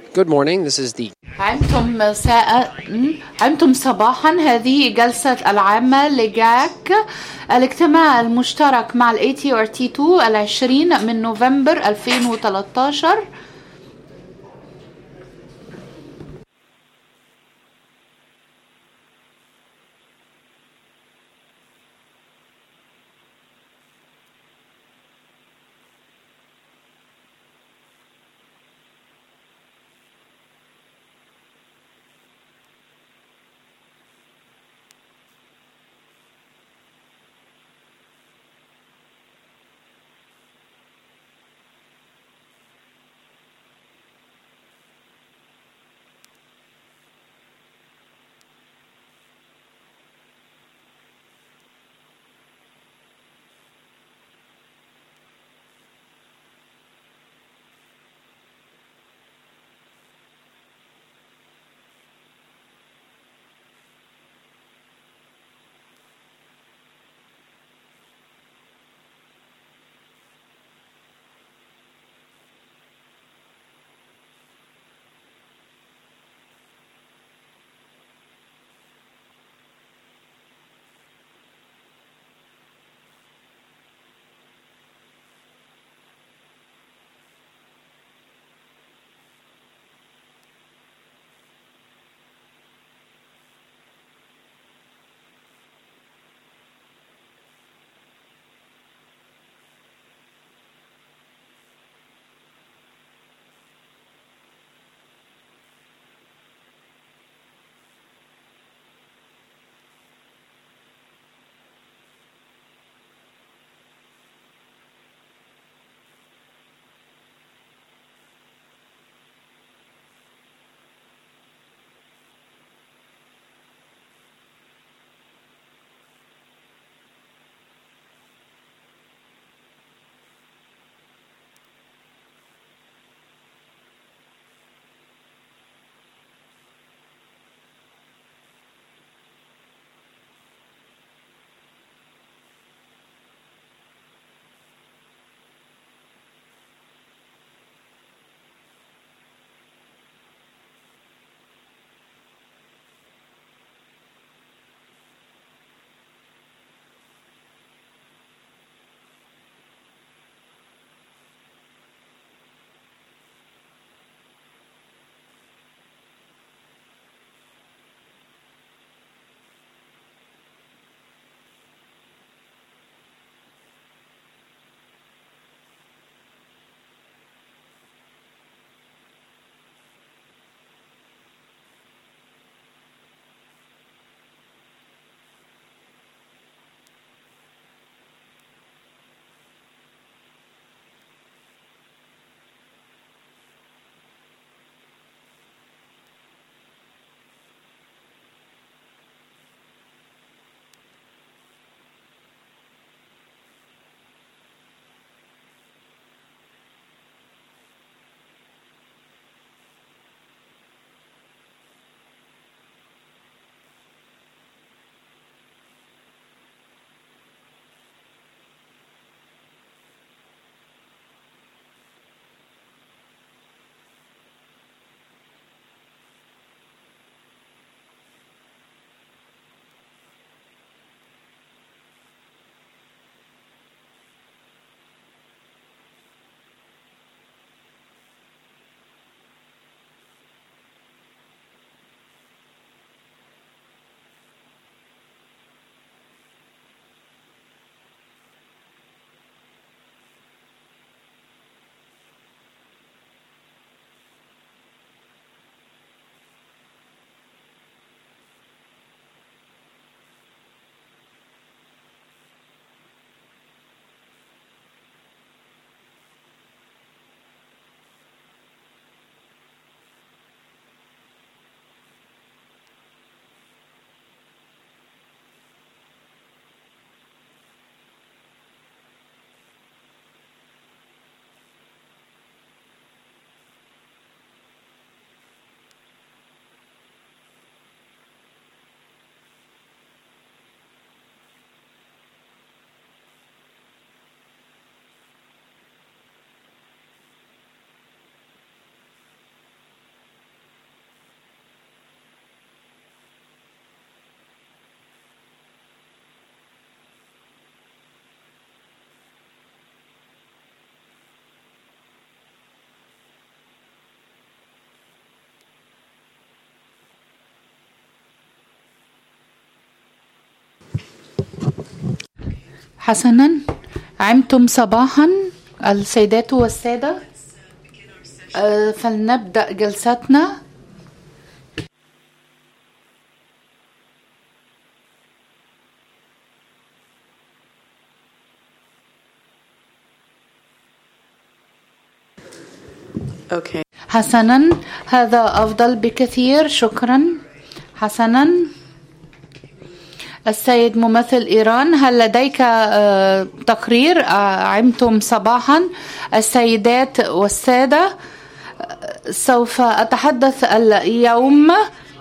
Good morning. This is the عمتم صباحا. هذه جلسة العامة لجاك، الاجتماع المشترك مع ال ATRT2 20 من نوفمبر 2013. حسنا، عمتم صباحا السيدات والسادة. فلنبدأ جلستنا. Okay. حسنا، هذا أفضل بكثير، شكرا. حسنا، السيد ممثل إيران، هل لديك تقرير؟ عمتم صباحا السيدات والسادة. سوف أتحدث اليوم.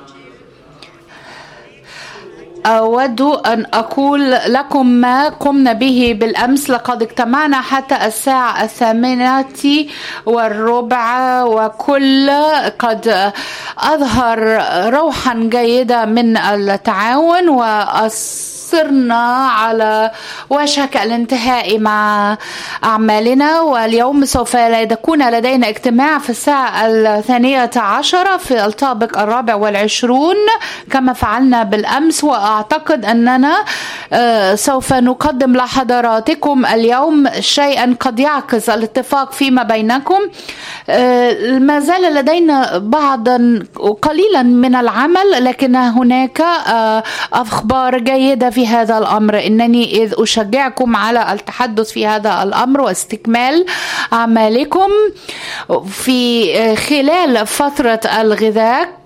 أود أن أقول لكم ما قمنا به بالأمس. لقد اجتمعنا حتى الساعة 8:15 وكل قد أظهر روحا جيدة من التعاون، وصرنا على وشك الانتهاء مع أعمالنا. واليوم سوف يكون لدينا اجتماع في الساعة 12 في الطابق 24 كما فعلنا بالأمس. وأعتقد أننا سوف نقدم لحضراتكم اليوم شيئا قد يعكس الاتفاق فيما بينكم. ما زال لدينا بعضا قليلا من العمل، لكن هناك أخبار جيدة في هذا الأمر. إنني إذ أشجعكم على التحدث في هذا الأمر واستكمال أعمالكم في خلال فترة الغذاء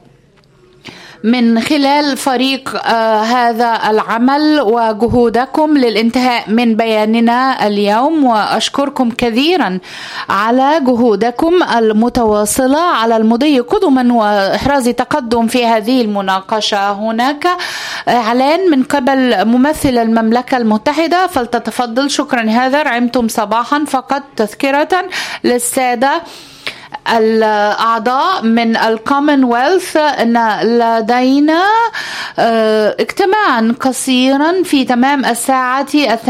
من خلال فريق هذا العمل وجهودكم للانتهاء من بياننا اليوم. وأشكركم كثيرا على جهودكم المتواصلة على المضي قدما وإحراز تقدم في هذه المناقشة. هناك إعلان من قبل ممثل المملكة المتحدة، فلتتفضل. شكرا هذا. عمتم صباحا. فقط تذكرة للسادة الأعضاء من الكومنولث أن لدينا اجتماعا قصيرا في تمام الساعة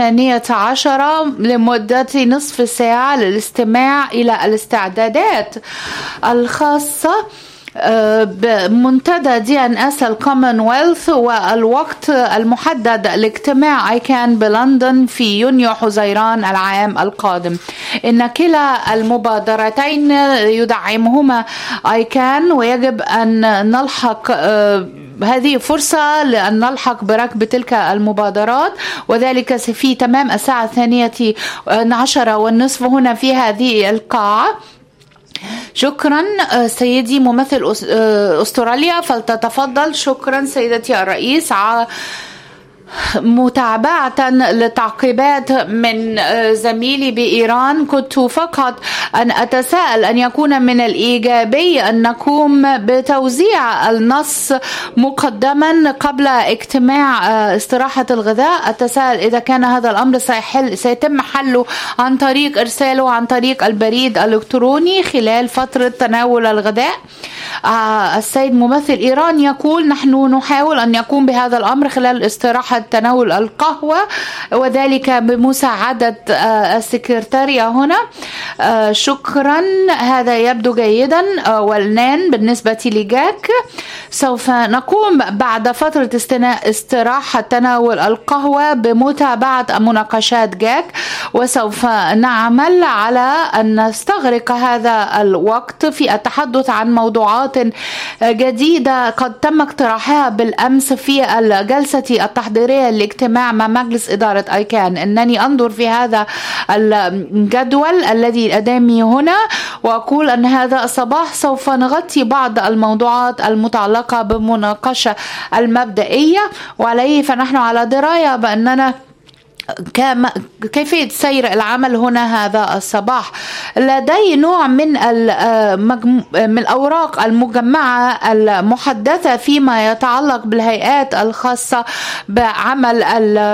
12 لمدة نصف ساعة للاستماع إلى الاستعدادات الخاصة بمنتدى DNS الكومنولث والوقت المحدد لاجتماع ايكان بلندن في يونيو حزيران العام القادم. إن كلا المبادرتين يدعمهما ايكان، ويجب أن نلحق هذه فرصة لأن نلحق بركب تلك المبادرات، وذلك في تمام الساعة 12:30 هنا في هذه القاعة. شكرا سيدي ممثل أستراليا، فلتتفضل. شكرا سيدتي الرئيس. متابعة لتعقيبات من زميلي بإيران، كنت فقط أن أتساءل أن يكون من الإيجابي أن نقوم بتوزيع النص مقدما قبل اجتماع استراحة الغذاء. أتساءل إذا كان هذا الأمر سيتم حله عن طريق إرساله عن طريق البريد الإلكتروني خلال فترة تناول الغذاء. السيد ممثل إيران يقول نحن نحاول أن يقوم بهذا الأمر خلال استراحة تناول القهوة، وذلك بمساعدة السكرتارية هنا. شكرا، هذا يبدو جيدا. والآن بالنسبة لجاك، سوف نقوم بعد فترة استراحة تناول القهوة بمتابعة مناقشات جاك، وسوف نعمل على أن نستغرق هذا الوقت في التحدث عن موضوعات جديدة قد تم اقتراحها بالأمس في الجلسة التحضيرية للاجتماع مع مجلس إدارة ايكان. إنني أنظر في هذا الجدول الذي أمامي هنا وأقول أن هذا الصباح سوف نغطي بعض الموضوعات المتعلقة بالمناقشة المبدئية، وعليه فنحن على دراية بأننا كيفية سير العمل هنا هذا الصباح. لدي نوع من الأوراق المجمعة المحدثة فيما يتعلق بالهيئات الخاصة بعمل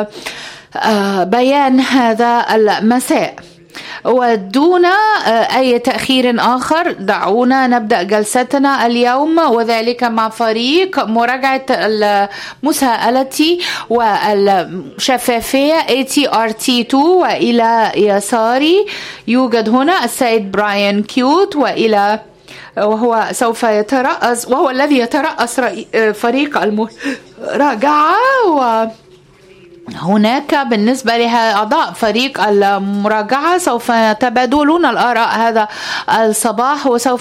بيان هذا المساء. ودون أي تأخير آخر دعونا نبدأ جلستنا اليوم، وذلك مع فريق مراجعة المساءلة والشفافية ATRT2. وإلى يساري يوجد هنا السيد براين كيوت، وهو سوف يترأس، وهو الذي يترأس فريق المراجعة. هناك بالنسبة لأعضاء فريق المراجعة سوف يتبادلون الآراء هذا الصباح، وسوف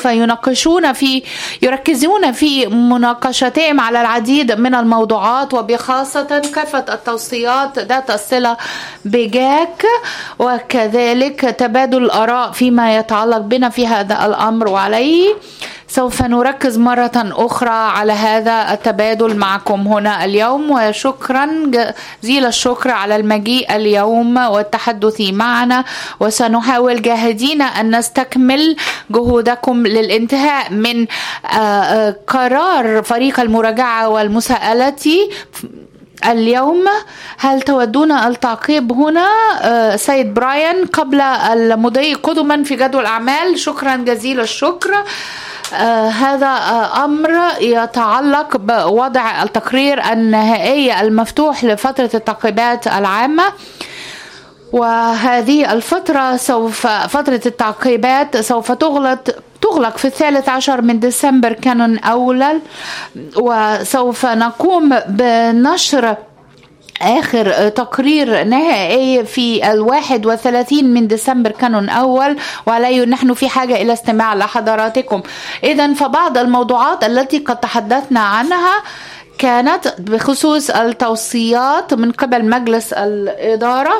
يركزون في مناقشتهم على العديد من الموضوعات، وبخاصة كافة التوصيات ذات الصلة بجاك، وكذلك تبادل الآراء فيما يتعلق بنا في هذا الأمر. وعليه سوف نركز مرة أخرى على هذا التبادل معكم هنا اليوم. وشكرا جزيل الشكر على المجيء اليوم والتحدث معنا، وسنحاول جاهدين أن نستكمل جهودكم للانتهاء من قرار فريق المراجعة والمساءلة اليوم. هل تودون التعقيب هنا سيد براين قبل المضي قدما في جدول الأعمال؟ شكرا جزيل الشكر. هذا أمر يتعلق بوضع التقرير النهائي المفتوح لفترة التعقيبات العامة، وهذه الفترة فترة التعقيبات سوف تغلق في 13 من ديسمبر كانون أولا، وسوف نقوم بنشر آخر تقرير نهائي في 31 من ديسمبر كانون أول، وعليه نحن في حاجة إلى استماع لحضراتكم. إذن فبعض الموضوعات التي قد تحدثنا عنها كانت بخصوص التوصيات من قبل مجلس الإدارة،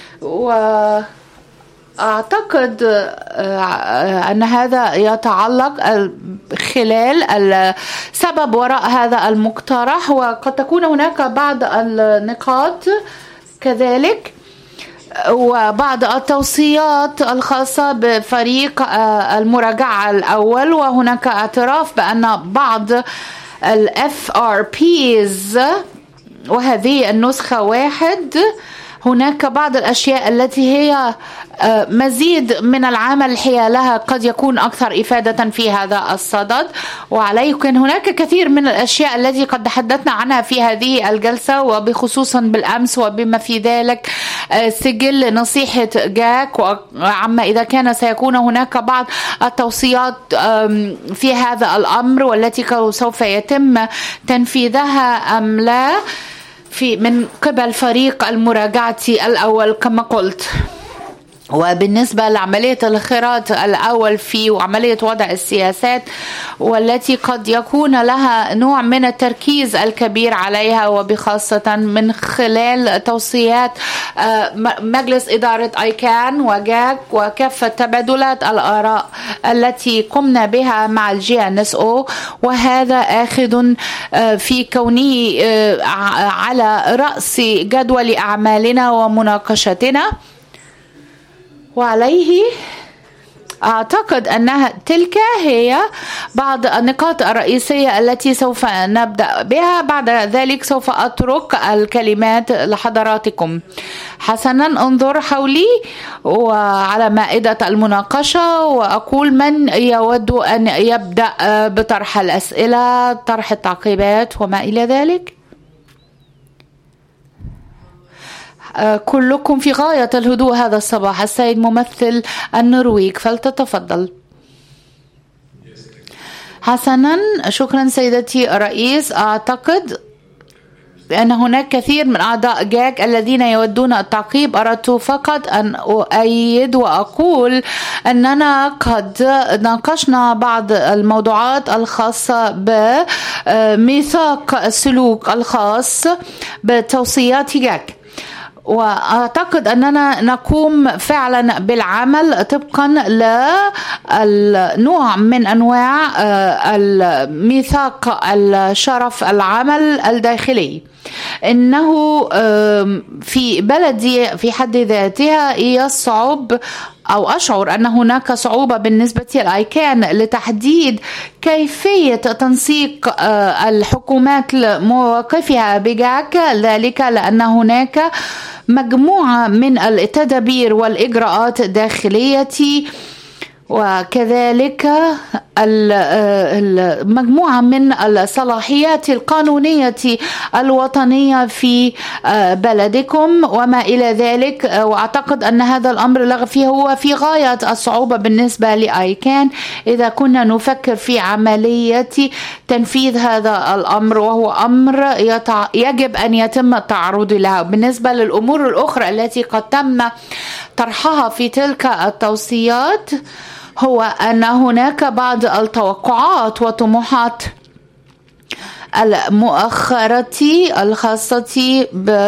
أعتقد أن هذا يتعلق خلال السبب وراء هذا المقترح، وقد تكون هناك بعض النقاط كذلك وبعض التوصيات الخاصة بفريق المراجعة الأول. وهناك اعتراف بأن بعض ال FRPs وهذه النسخة 1 هناك بعض الأشياء التي هي مزيد من العمل حيالها قد يكون أكثر إفادة في هذا الصدد. وعليه كان هناك كثير من الأشياء التي قد تحدثنا عنها في هذه الجلسة، وبخصوصا بالأمس وبما في ذلك سجل نصيحة جاك، وعما إذا كان سيكون هناك بعض التوصيات في هذا الأمر والتي سوف يتم تنفيذها أم لا من قبل فريق المراجعة الأول كما قلت. وبالنسبة لعملية الخراط الأول وعملية وضع السياسات والتي قد يكون لها نوع من التركيز الكبير عليها، وبخاصة من خلال توصيات مجلس إدارة ICANN وجاك وكافة تبادلات الآراء التي قمنا بها مع الGNSO، وهذا آخذ في كونه على رأس جدول أعمالنا ومناقشتنا. وعليه أعتقد أنها تلك هي بعض النقاط الرئيسية التي سوف نبدأ بها. بعد ذلك سوف أترك الكلمات لحضراتكم. حسنا انظر حولي وعلى مائدة المناقشة وأقول من يود أن يبدأ بطرح الأسئلة، طرح التعقيبات وما إلى ذلك. كلكم في غاية الهدوء هذا الصباح. السيد ممثل النرويج فلتتفضل. حسنا شكرا سيدتي الرئيس. أعتقد بأن هناك كثير من أعضاء جاك الذين يودون التعقيب. أردت فقط أن أؤيد وأقول أننا قد ناقشنا بعض الموضوعات الخاصة بميثاق السلوك الخاص بتوصيات جاك، وأعتقد أننا نقوم فعلا بالعمل طبقا للنوع من أنواع الميثاق الشرف العمل الداخلي. إنه في بلدي في حد ذاتها يصعب أو أشعر أن هناك صعوبة بالنسبة للآيكان لتحديد كيفية تنسيق الحكومات لمواقفها بجاك، ذلك لأن هناك مجموعة من التدابير والإجراءات الداخلية، وكذلك مجموعة من الصلاحيات القانونية الوطنية في بلدكم وما إلى ذلك. وأعتقد أن هذا الأمر هو في غاية الصعوبة بالنسبة لأيكان إذا كنا نفكر في عملية تنفيذ هذا الأمر، وهو أمر يجب أن يتم التعرض له. بالنسبة للأمور الأخرى التي قد تم طرحها في تلك التوصيات، هو أن هناك بعض التوقعات وطموحات المؤخرة الخاصة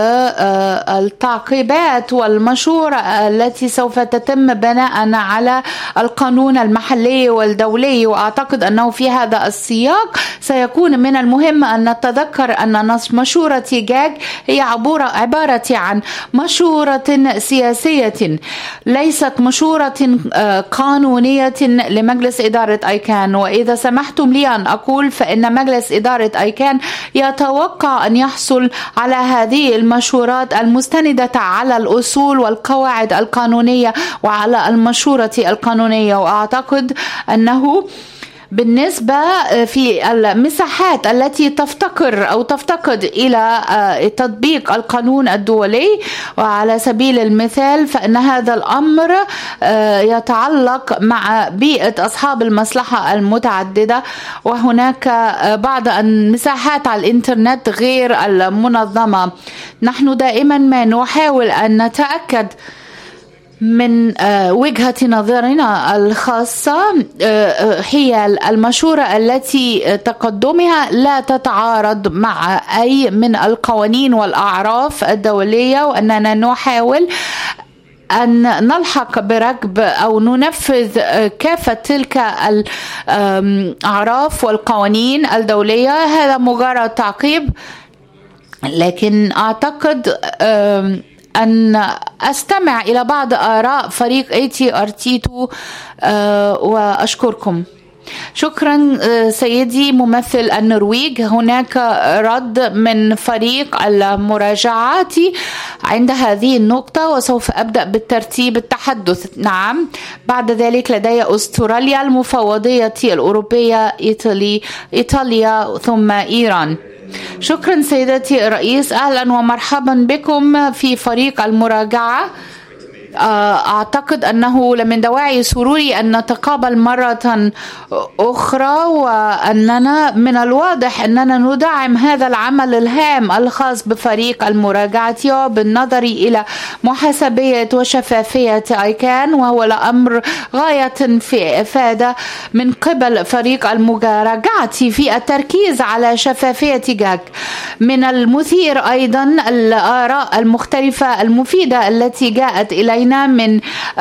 بالتعقيبات والمشورة التي سوف تتم بناء على القانون المحلي والدولي. وأعتقد أنه في هذا السياق سيكون من المهم أن نتذكر أن مشورة جاج هي عبارة عن مشورة سياسية، ليست مشورة قانونية لمجلس إدارة أيكان. وإذا سمحتم لي أن أقول فإن مجلس إدارة أيكان يتوقع أن يحصل على هذه المشورات المستندة على الأصول والقواعد القانونية وعلى المشورة القانونية. وأعتقد أنه بالنسبة في المساحات التي تفتقد إلى تطبيق القانون الدولي، وعلى سبيل المثال فإن هذا الأمر يتعلق مع بيئة أصحاب المصلحة المتعددة، وهناك بعض المساحات على الإنترنت غير المنظمة. نحن دائما ما نحاول أن نتأكد من وجهة نظرنا الخاصة هي المشورة التي تقدمها لا تتعارض مع أي من القوانين والأعراف الدولية، وأننا نحاول أن نلحق بركب أو ننفذ كافة تلك الأعراف والقوانين الدولية. هذا مجرد تعقيب، لكن أعتقد أن أستمع إلى بعض آراء فريق ATRT2 وأشكركم. شكرا سيدي ممثل النرويج. هناك رد من فريق المراجعات عند هذه النقطة، وسوف أبدأ بالترتيب التحدث. نعم، بعد ذلك لدي أستراليا، المفوضية الأوروبية، إيطاليا، ثم إيران. شكرا سيدتي الرئيس، أهلا ومرحبا بكم في فريق المراجعة. أعتقد أنه من دواعي سروري أن نتقابل مرة أخرى، وأننا من الواضح أننا ندعم هذا العمل الهام الخاص بفريق المراجعة بالنظر إلى محاسبية وشفافية أيكان، وهو الأمر غاية في إفادة من قبل فريق المراجعة في التركيز على شفافية جاك. من المثير أيضا الآراء المختلفة المفيدة التي جاءت إلينا من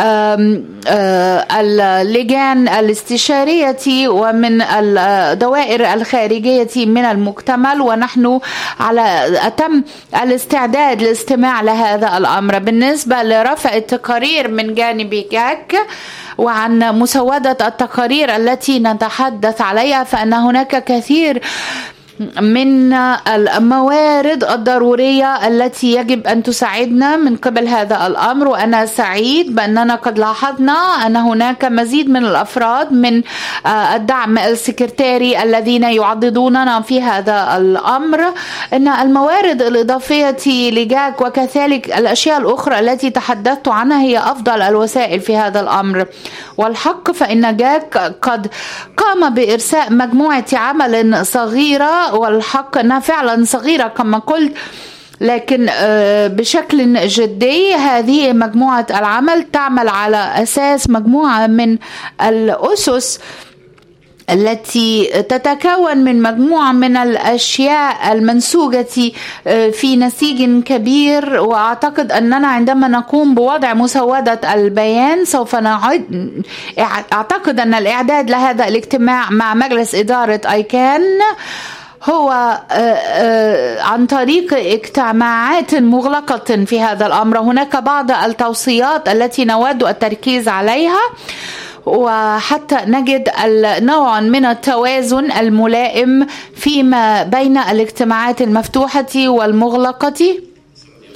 اللجان الاستشارية ومن الدوائر الخارجية من المجتمع، ونحن على أتم الاستعداد للاستماع لهذا الأمر. بالنسبة لرفع التقارير من جانب جاك وعن مسودة التقارير التي نتحدث عليها، فإن هناك كثير من الموارد الضرورية التي يجب أن تساعدنا من قبل هذا الأمر. وأنا سعيد بأننا قد لاحظنا أن هناك مزيد من الأفراد من الدعم السكرتاري الذين يعضدوننا في هذا الأمر. أن الموارد الإضافية لجاك وكذلك الأشياء الأخرى التي تحدثت عنها هي أفضل الوسائل في هذا الأمر. والحق فإن جاك قد قام بإرساء مجموعة عمل صغيرة، والحق أنها فعلا صغيرة كما قلت، لكن بشكل جدي هذه مجموعة العمل تعمل على أساس مجموعة من الأسس التي تتكون من مجموعة من الأشياء المنسوجة في نسيج كبير. وأعتقد أننا عندما نقوم بوضع مسودة البيان سوف نعد. أعتقد أن الإعداد لهذا الاجتماع مع مجلس إدارة أيكان هو عن طريق اجتماعات مغلقة في هذا الأمر. هناك بعض التوصيات التي نود التركيز عليها، وحتى نجد نوع من التوازن الملائم فيما بين الاجتماعات المفتوحة والمغلقة.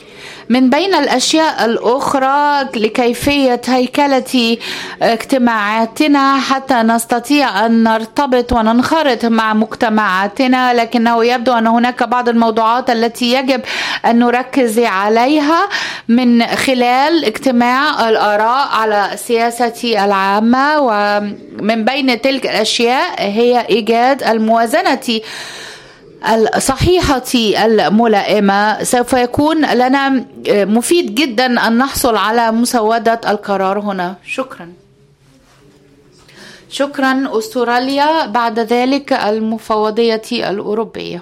من بين الأشياء الأخرى لكيفية هيكلة اجتماعاتنا حتى نستطيع أن نرتبط وننخرط مع مجتمعاتنا، لكنه يبدو أن هناك بعض الموضوعات التي يجب أن نركز عليها من خلال اجتماع الآراء على سياستي العامة. ومن بين تلك الأشياء هي إيجاد الموازنة الصحيحة الملائمة. سوف يكون لنا مفيد جدا أن نحصل على مسودة القرار هنا. شكرا أستراليا. بعد ذلك المفوضية الأوروبية.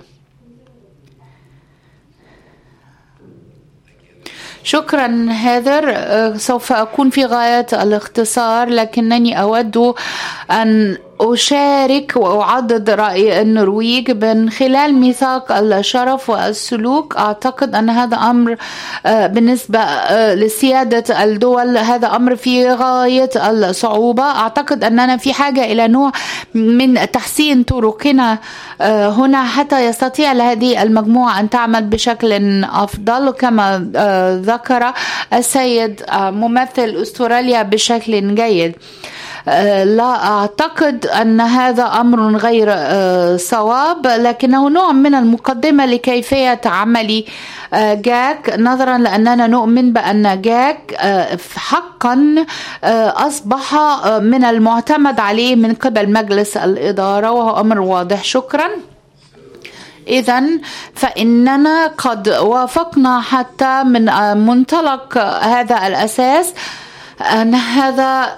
شكرا هاذر. سوف أكون في غاية الاختصار، لكنني أود أن أشارك وأعضد رأي النرويج من خلال ميثاق الشرف والسلوك. أعتقد أن هذا أمر بالنسبة لسيادة الدول، هذا أمر في غاية الصعوبة. أعتقد أننا في حاجة إلى نوع من تحسين طرقنا هنا حتى يستطيع هذه المجموعة أن تعمل بشكل أفضل، كما ذكر السيد ممثل أستراليا بشكل جيد. لا أعتقد أن هذا أمر غير صواب، لكنه نوع من المقدمة لكيفية عمل جاك، نظرا لأننا نؤمن بأن جاك حقا أصبح من المعتمد عليه من قبل مجلس الإدارة، وهو أمر واضح. شكرا. إذن فإننا قد وافقنا حتى من منطلق هذا الأساس أن هذا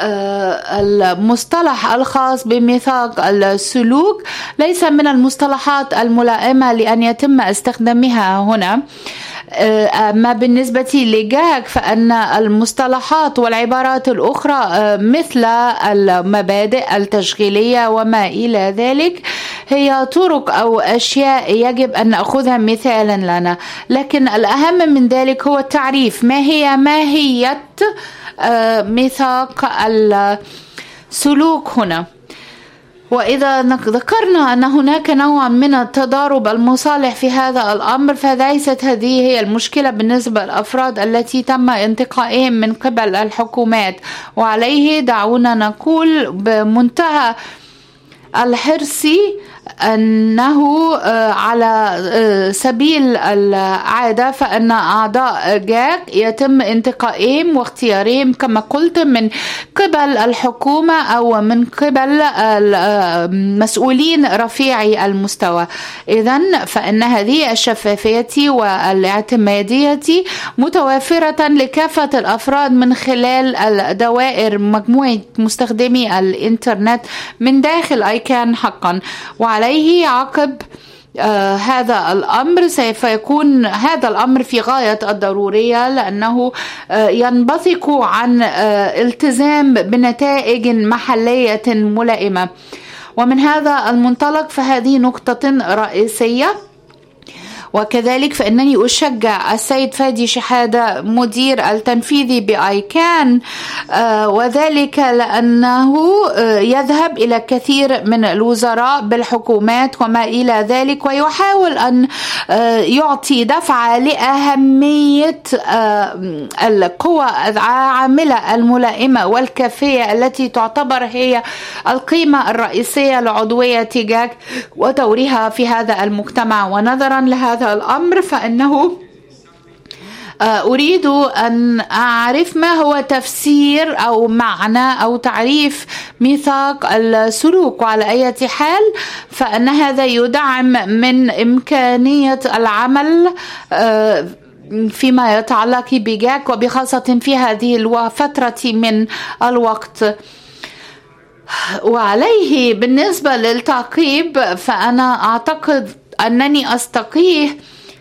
المصطلح الخاص بميثاق السلوك ليس من المصطلحات الملائمة لأن يتم استخدامها هنا. ما بالنسبة لجاك فأن المصطلحات والعبارات الأخرى مثل المبادئ التشغيلية وما إلى ذلك هي طرق أو أشياء يجب أن نأخذها مثالا لنا، لكن الأهم من ذلك هو التعريف. ما هي ماهية ميثاق السلوك هنا؟ وإذا ذكرنا أن هناك نوع من التضارب المصالح في هذا الأمر، فليست هذه هي المشكلة بالنسبة للأفراد التي تم انتقائهم من قبل الحكومات. وعليه دعونا نقول بمنتهى الحرص أنه على سبيل العادة فإن أعضاء جاك يتم انتقائهم واختيارهم كما قلت من قبل الحكومة أو من قبل المسؤولين رفيعي المستوى. إذن فإن هذه الشفافية والاعتمادية متوافرة لكافة الأفراد من خلال الدوائر مجموعة مستخدمي الإنترنت من داخل أيكان حقا. وعليه عقب هذا الأمر سوف يكون هذا الأمر في غاية الضرورية، لأنه ينبثق عن التزام بنتائج محلية ملائمة. ومن هذا المنطلق فهذه نقطة رئيسية. وكذلك فإنني أشجع السيد فادي شحادة مدير التنفيذي بأيكان، وذلك لأنه يذهب إلى كثير من الوزراء بالحكومات وما إلى ذلك، ويحاول أن يعطي دفعة لأهمية القوى العاملة الملائمة والكافية التي تعتبر هي القيمة الرئيسية لعضوية جاك ودورها في هذا المجتمع. ونظرا لهذا الأمر فإنه أريد أن أعرف ما هو تفسير أو معنى أو تعريف ميثاق السلوك. وعلى أي حال فإن هذا يدعم من إمكانية العمل فيما يتعلق بجاك، وبخاصة في هذه الفترة من الوقت. وعليه بالنسبة للتعقيب فأنا أعتقد أنني أستقيه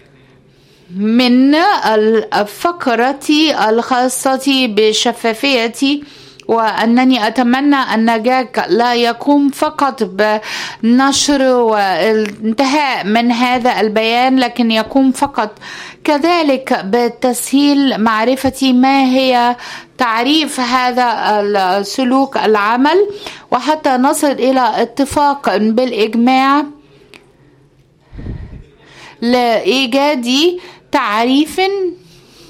من الفقرة الخاصة بالشفافية، وأنني أتمنى أن جاك لا يقوم فقط بنشر والانتهاء من هذا البيان، لكن يقوم فقط كذلك بتسهيل معرفة ما هي تعريف هذا السلوك العمل، وحتى نصل إلى اتفاق بالإجماع لإيجاد تعريف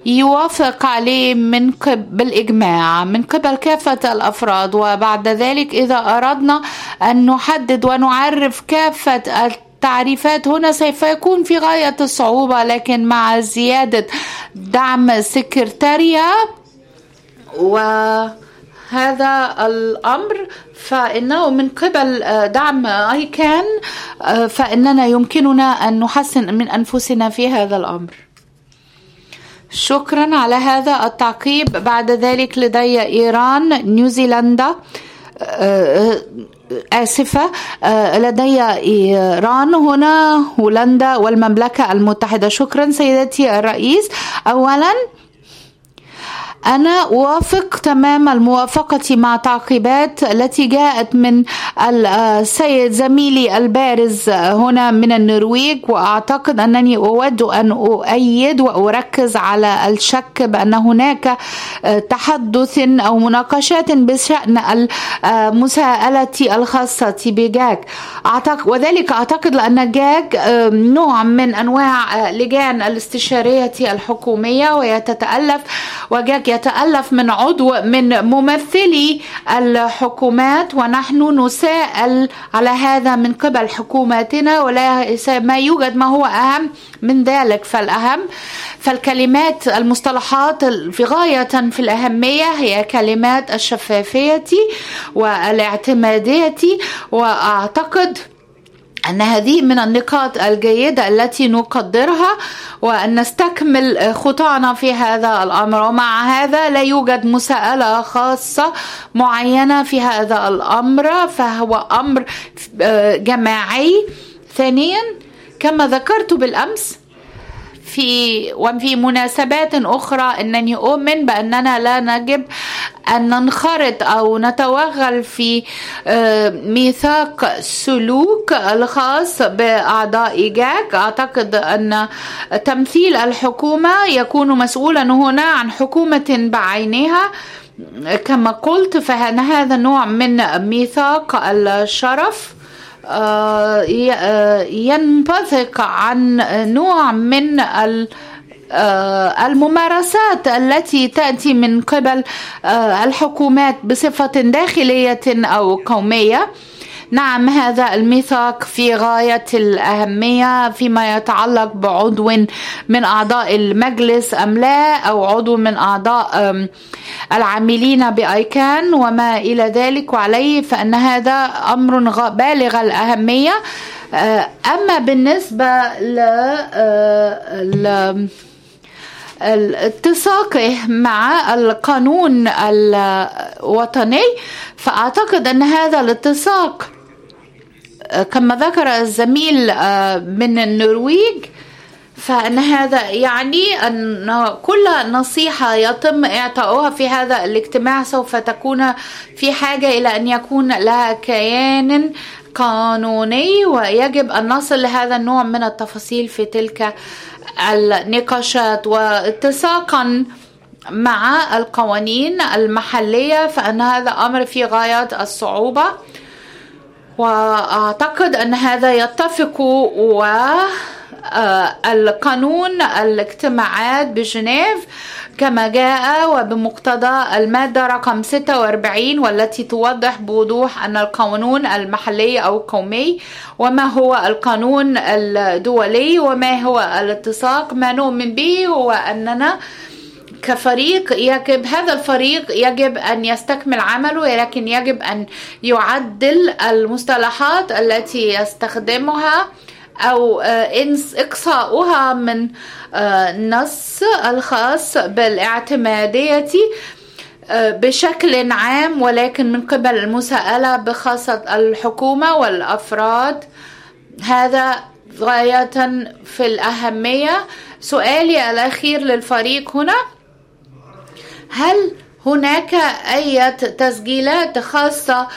يوافق عليه بالإجماع من قبل كافة الأفراد. وبعد ذلك إذا أردنا أن نحدد ونعرف كافة التعريفات هنا سوف يكون في غاية الصعوبة، لكن مع زيادة دعم سكرتارية وهذا الأمر فإنه من قبل دعم ICAN فإننا يمكننا أن نحسن من أنفسنا في هذا الأمر. شكرا على هذا التعقيب. بعد ذلك لدي إيران، نيوزيلندا، آسفة، لدي إيران هنا، هولندا والمملكة المتحدة. شكرا سيدتي الرئيس. أولا أنا أوافق تمام الموافقة مع تعقيبات التي جاءت من السيد زميلي البارز هنا من النرويج، وأعتقد أنني أود أن أؤيد وأركز على الشك بأن هناك تحدث أو مناقشات بشأن المساءلة الخاصة بجاج، وذلك أعتقد لأن جاج نوع من أنواع لجان الاستشارية الحكومية وجاج يتألف من من ممثلي الحكومات، ونحن نساءل على هذا من قبل حكوماتنا، ولا ما يوجد ما هو أهم من ذلك. فالكلمات المصطلحات في غاية في الأهمية هي كلمات الشفافية والاعتمادية، وأعتقد أن هذه من النقاط الجيدة التي نقدرها وأن نستكمل خطانا في هذا الأمر. ومع هذا لا يوجد مساءلة خاصة معينة في هذا الأمر، فهو أمر جماعي. ثانيا كما ذكرت بالأمس وفي مناسبات أخرى أنني أؤمن بأننا لا نجب أن ننخرط أو نتوغل في ميثاق سلوك الخاص بأعضاء جاك. أعتقد أن تمثيل الحكومة يكون مسؤولا هنا عن حكومة بعينها كما قلت، فهذا هذا نوع من ميثاق الشرف ينبثق عن نوع من الممارسات التي تأتي من قبل الحكومات بصفة داخلية أو قومية. نعم، هذا الميثاق في غاية الأهمية فيما يتعلق بعضو من أعضاء المجلس أم لا، أو عضو من أعضاء العاملين بآيكان وما إلى ذلك، وعليه فإن هذا أمر بالغ الأهمية. أما بالنسبة الاتساقه مع القانون الوطني، فأعتقد أن هذا الاتساق كما ذكر الزميل من النرويج، فإن هذا يعني أن كل نصيحة يتم إعطاؤها في هذا الاجتماع سوف تكون في حاجة إلى أن يكون لها كيان قانوني، ويجب أن نصل لهذا النوع من التفاصيل في تلك النقاشات. واتساقا مع القوانين المحلية فإن هذا أمر في غاية الصعوبة، وأعتقد أن هذا يتفق القانون الاجتماعات بجنيف كما جاء وبمقتضى المادة رقم 46، والتي توضح بوضوح أن القانون المحلي أو القومي وما هو القانون الدولي وما هو الاتساق. ما نؤمن به هو أننا كفريق هذا الفريق يجب أن يستكمل عمله، لكن يجب أن يعدل المصطلحات التي يستخدمها أو إقصاؤها من النص الخاص بالاعتمادية بشكل عام، ولكن من قبل المساءلة بخاصة الحكومة والأفراد. هذا غاية في الأهمية. سؤالي الأخير للفريق هنا: هل هناك أي تسجيلات خاصة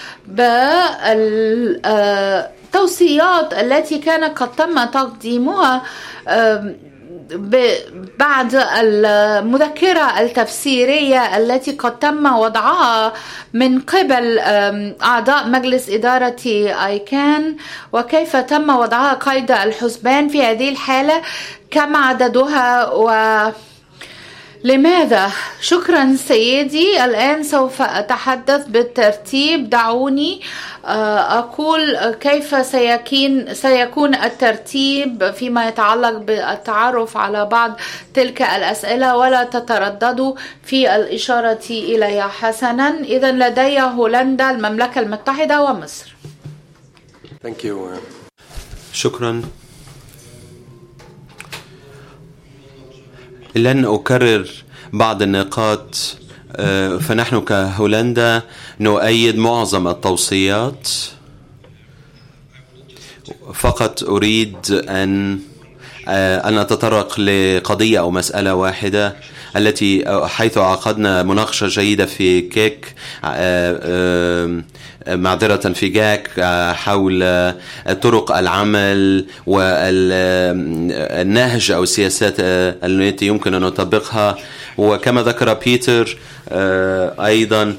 بالتوصيات التي كان قد تم تقديمها بعد المذكرة التفسيرية التي قد تم وضعها من قبل أعضاء مجلس إدارة آيكان، وكيف تم وضعها قيد الحسبان في هذه الحالة؟ كم عددها؟ لماذا؟ شكرا سيدي. الآن سوف أتحدث بالترتيب. دعوني أقول كيف سيكون الترتيب فيما يتعلق بالتعرف على بعض تلك الأسئلة، ولا تترددوا في الإشارة إليها. حسنا، إذن لدي هولندا، المملكة المتحدة ومصر. Thank you. شكرا. لن أكرر بعض النقاط، فنحن كهولندا نؤيد معظم التوصيات. فقط أريد أن أتطرق لقضية أو مسألة واحدة التي حيث عقدنا مناقشة جيدة في كيك، معذرة في جاك، حول طرق العمل والنهج أو السياسات التي يمكن أن نطبقها. وكما ذكر بيتر أيضا،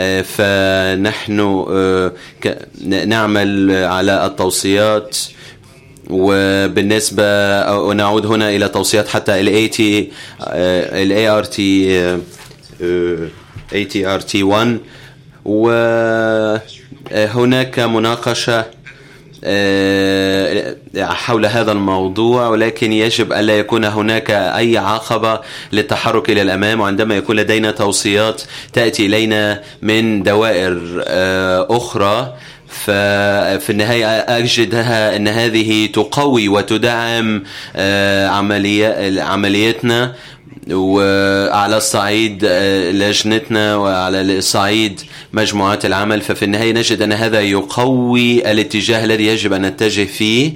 فنحن نعمل على التوصيات. وبالنسبة ونعود هنا إلى توصيات حتى ATRT1، وهناك مناقشة حول هذا الموضوع، ولكن يجب ألا يكون هناك أي عقبة للتحرك إلى الأمام. وعندما يكون لدينا توصيات تأتي إلينا من دوائر أخرى، ففي النهاية أجدها أن هذه تقوي وتدعم عمليتنا، وعلى الصعيد لجنتنا وعلى الصعيد مجموعات العمل. ففي النهاية نجد أن هذا يقوي الاتجاه الذي يجب أن نتجه فيه.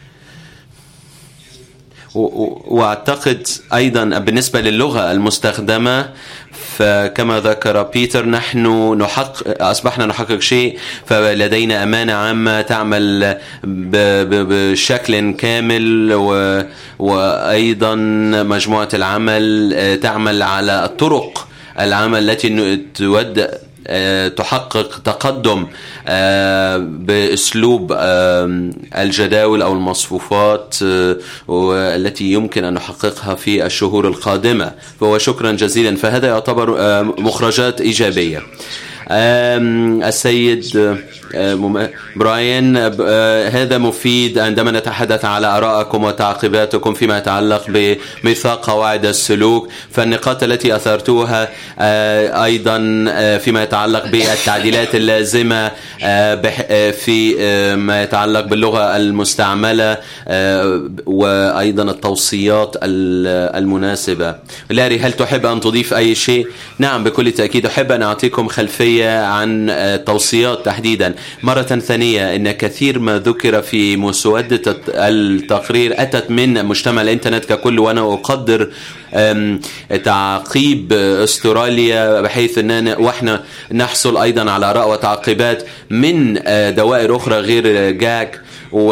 وأعتقد أيضا بالنسبة للغة المستخدمة، فكما ذكر بيتر، نحن أصبحنا نحقق شيء، فلدينا أمانة عامة تعمل بشكل كامل، وأيضا مجموعة العمل تعمل على طرق العمل التي تحقق تقدم بأسلوب الجداول أو المصفوفات والتي يمكن أن نحققها في الشهور القادمة. فهو شكرا جزيلا. فهذا يعتبر مخرجات إيجابية. السيد براين، هذا مفيد عندما نتحدث على آرائكم وتعقيباتكم فيما يتعلق بميثاق قواعد السلوك. فالنقاط التي أثرتوها أيضا فيما يتعلق بالتعديلات اللازمة في ما يتعلق باللغة المستعملة، وأيضا التوصيات المناسبة. لاري، هل تحب أن تضيف أي شيء؟ نعم، بكل تأكيد أحب أن أعطيكم خلفية عن التوصيات تحديدا. مرة ثانية، إن كثير ما ذكر في مسودة التقرير أتت من مجتمع الإنترنت ككل، وأنا أقدر تعقيب أستراليا، بحيث أننا وإحنا نحصل أيضا على آراء وتعقيبات من دوائر أخرى غير جاك.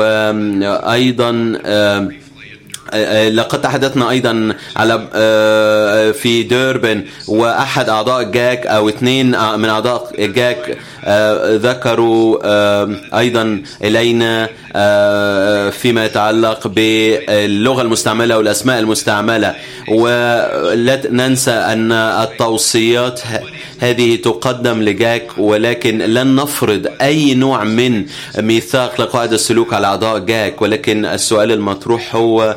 وأيضا لقد تحدثنا أيضا على في ديربن، وأحد أعضاء جاك أو اثنين من أعضاء جاك ذكروا أيضا إلينا فيما يتعلق باللغة المستعملة والأسماء المستعملة. ولا ننسى أن التوصيات هذه تقدم لجاك، ولكن لن نفرض أي نوع من ميثاق لقواعد السلوك على أعضاء جاك. ولكن السؤال المطروح هو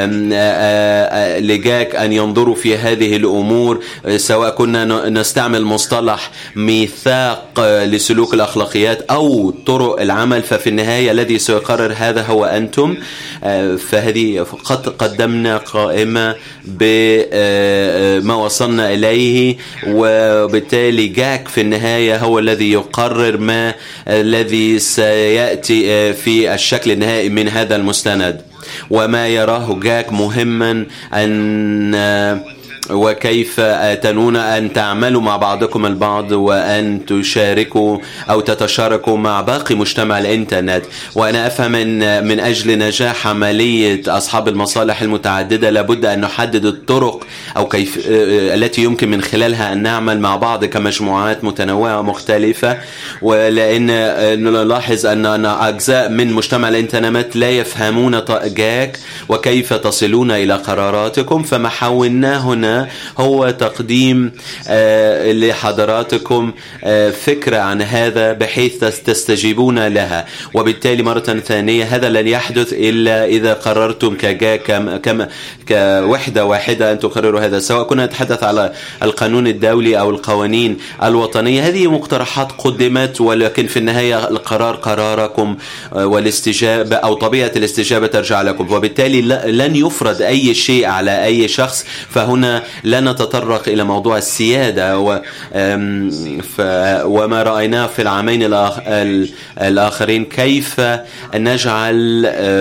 لجاك أن ينظروا في هذه الأمور، سواء كنا نستعمل مصطلح ميثاق لسلوك الأخلاقيات أو طرق العمل، ففي النهاية الذي سيقرر هذا هو أنتم. فهذه قد قدمنا قائمة بما وصلنا إليه، وبالتالي جاك في النهاية هو الذي يقرر ما الذي سيأتي في الشكل النهائي من هذا المستند. وما يراه جاك مهما أن وكيف تنون أن تعملوا مع بعضكم البعض، وأن تشاركوا أو تتشاركوا مع باقي مجتمع الإنترنت. وأنا أفهم أن من أجل نجاح عملية أصحاب المصالح المتعددة لابد أن نحدد الطرق أو كيف التي يمكن من خلالها أن نعمل مع بعض كمجموعات متنوعة مختلفة. ولأن نلاحظ أن أجزاء من مجتمع الإنترنت لا يفهمون جاك وكيف تصلون إلى قراراتكم، فما حاولنا هنا هنا هو تقديم لحضراتكم فكرة عن هذا بحيث تستجيبون لها. وبالتالي مرة ثانية هذا لن يحدث إلا إذا قررتم كوحدة واحدة أن تقرروا هذا، سواء كنا نتحدث على القانون الدولي أو القوانين الوطنية. هذه مقترحات قدمت، ولكن في النهاية القرار قراركم، والاستجابة أو طبيعة الاستجابة ترجع لكم. وبالتالي لن يفرض أي شيء على أي شخص. فهنا لا نتطرق إلى موضوع السيادة وما رأيناه في العامين الآخرين، كيف نجعل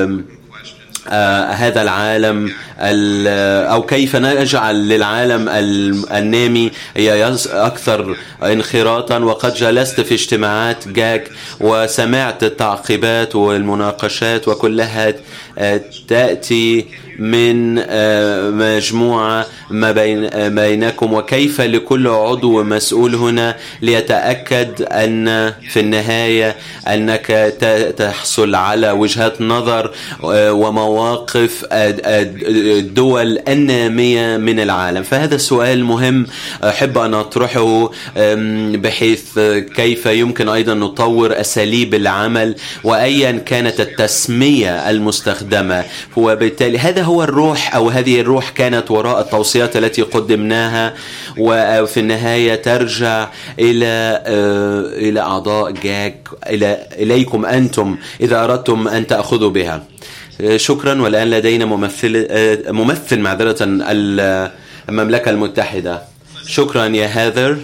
هذا العالم أو كيف نجعل للعالم النامي أكثر انخراطا. وقد جلست في اجتماعات جاك وسمعت التعقيبات والمناقشات، وكلها تأتي من مجموعة ما بينكم، وكيف لكل عضو مسؤول هنا ليتأكد أن في النهاية أنك تحصل على وجهات نظر ومواقف الدول النامية من العالم. فهذا سؤال مهم أحب أن أطرحه، بحيث كيف يمكن أيضا نطور أساليب العمل وأيا كانت التسمية المستخدمة. وبالتالي هذا هو الروح، أو هذه الروح كانت وراء التوصيات التي قدمناها، وفي النهاية ترجع إلى أعضاء جاك، إليكم أنتم إذا أردتم أن تأخذوا بها. شكرا. والآن لدينا ممثل معذرة المملكة المتحدة. شكرا يا هاذر.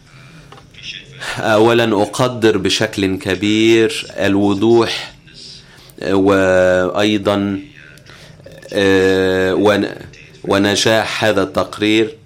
أولا أقدر بشكل كبير الوضوح وأيضا ونجاح هذا التقرير،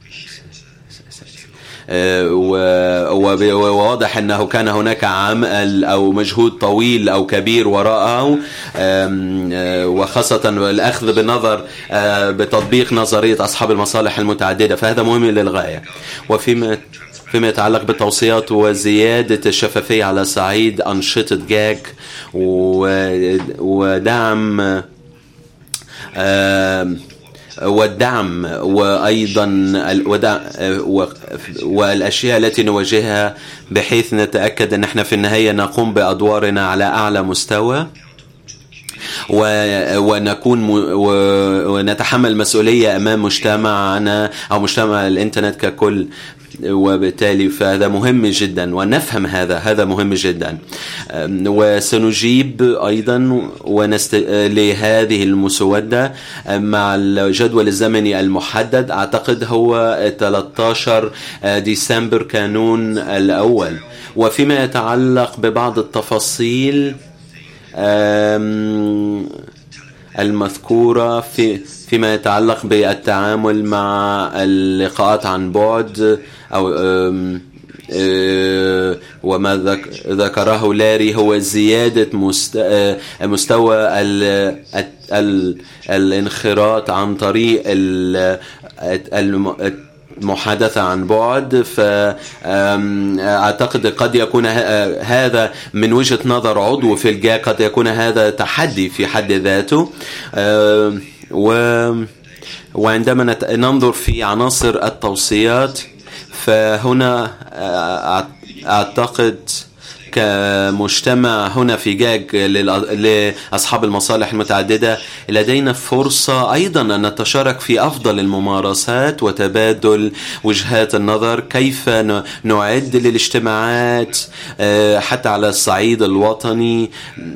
وواضح أنه كان هناك عمل أو مجهود طويل أو كبير وراءه، وخاصة الأخذ بالنظر بتطبيق نظرية أصحاب المصالح المتعددة، فهذا مهم للغاية. وفيما يتعلق بالتوصيات وزيادة الشفافية على صعيد أنشطة جاك والدعم وأيضا والأشياء التي نواجهها، بحيث نتأكد أن احنا في النهاية نقوم بأدوارنا على أعلى مستوى، ونكون ونتحمل مسؤولية أمام مجتمعنا أو مجتمع الإنترنت ككل. وبالتالي فهذا مهم جدا، ونفهم هذا مهم جدا. وسنجيب أيضا لهذه المسودة مع الجدول الزمني المحدد، أعتقد هو 13 ديسمبر كانون الأول. وفيما يتعلق ببعض التفاصيل المذكورة فيما يتعلق بالتعامل مع اللقاءات عن بعد، أو وما ذكره لاري هو زيادة مستوى الانخراط عن طريق المحادثة عن بعد. فأعتقد قد يكون هذا من وجهة نظر عضو في الجاك قد يكون هذا تحدي في حد ذاته. وعندما ننظر في عناصر التوصيات، فهنا أعتقد كمجتمع هنا في جاك لأصحاب المصالح المتعددة لدينا فرصة أيضا أن نتشارك في أفضل الممارسات وتبادل وجهات النظر، كيف نعد للاجتماعات حتى على الصعيد الوطني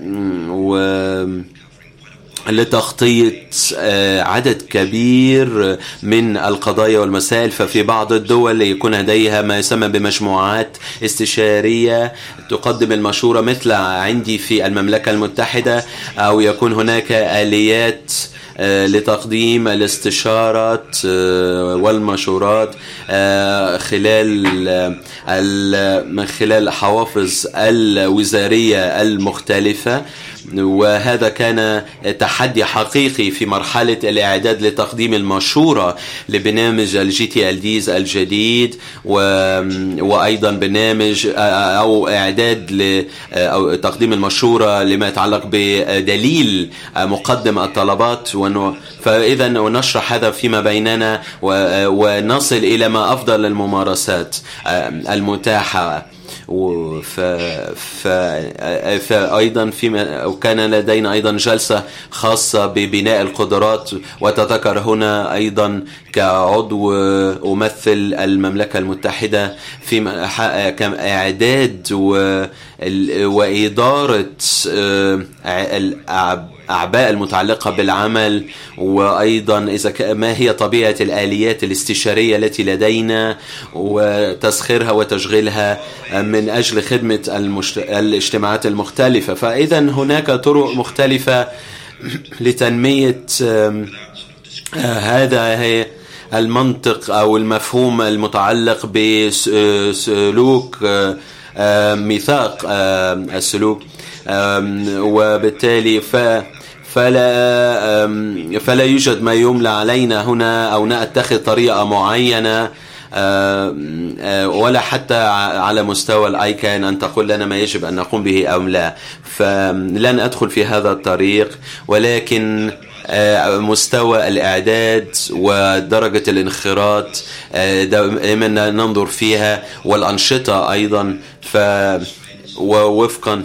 لتغطية عدد كبير من القضايا والمسائل. ففي بعض الدول يكون لديها ما يسمى بمجموعات استشارية تقدم المشورة، مثل عندي في المملكة المتحدة، أو يكون هناك آليات لتقديم الاستشارات والمشورات من خلال الحوافز الوزارية المختلفة. وهذا كان تحدي حقيقي في مرحلة الإعداد لتقديم المشورة لبرنامج الGTLDs الجديد، وأيضا برنامج أو إعداد أو تقديم المشورة لما يتعلق بدليل مقدم الطلبات. فإذا نشرح هذا فيما بيننا ونصل إلى ما أفضل الممارسات المتاحة. فأيضا كان لدينا أيضا جلسة خاصة ببناء القدرات، وتذكر هنا أيضا كعضو أمثل المملكة المتحدة في إعداد وإدارة الأعباء المتعلقة بالعمل، وأيضا إذا ما هي طبيعة الآليات الاستشارية التي لدينا وتسخيرها وتشغيلها من أجل خدمة الاجتماعات المختلفة. فإذا هناك طرق مختلفة لتنمية هذا هي المنطق أو المفهوم المتعلق بسلوك ميثاق السلوك، وبالتالي فلا يوجد ما يملى علينا هنا أو نتخذ طريقة معينة، ولا حتى على مستوى الأيكان أن تقول لنا ما يجب أن نقوم به أو لا. فلن أدخل في هذا الطريق، ولكن مستوى الإعداد ودرجة الانخراط دائما ننظر فيها، والأنشطة أيضا ووفقا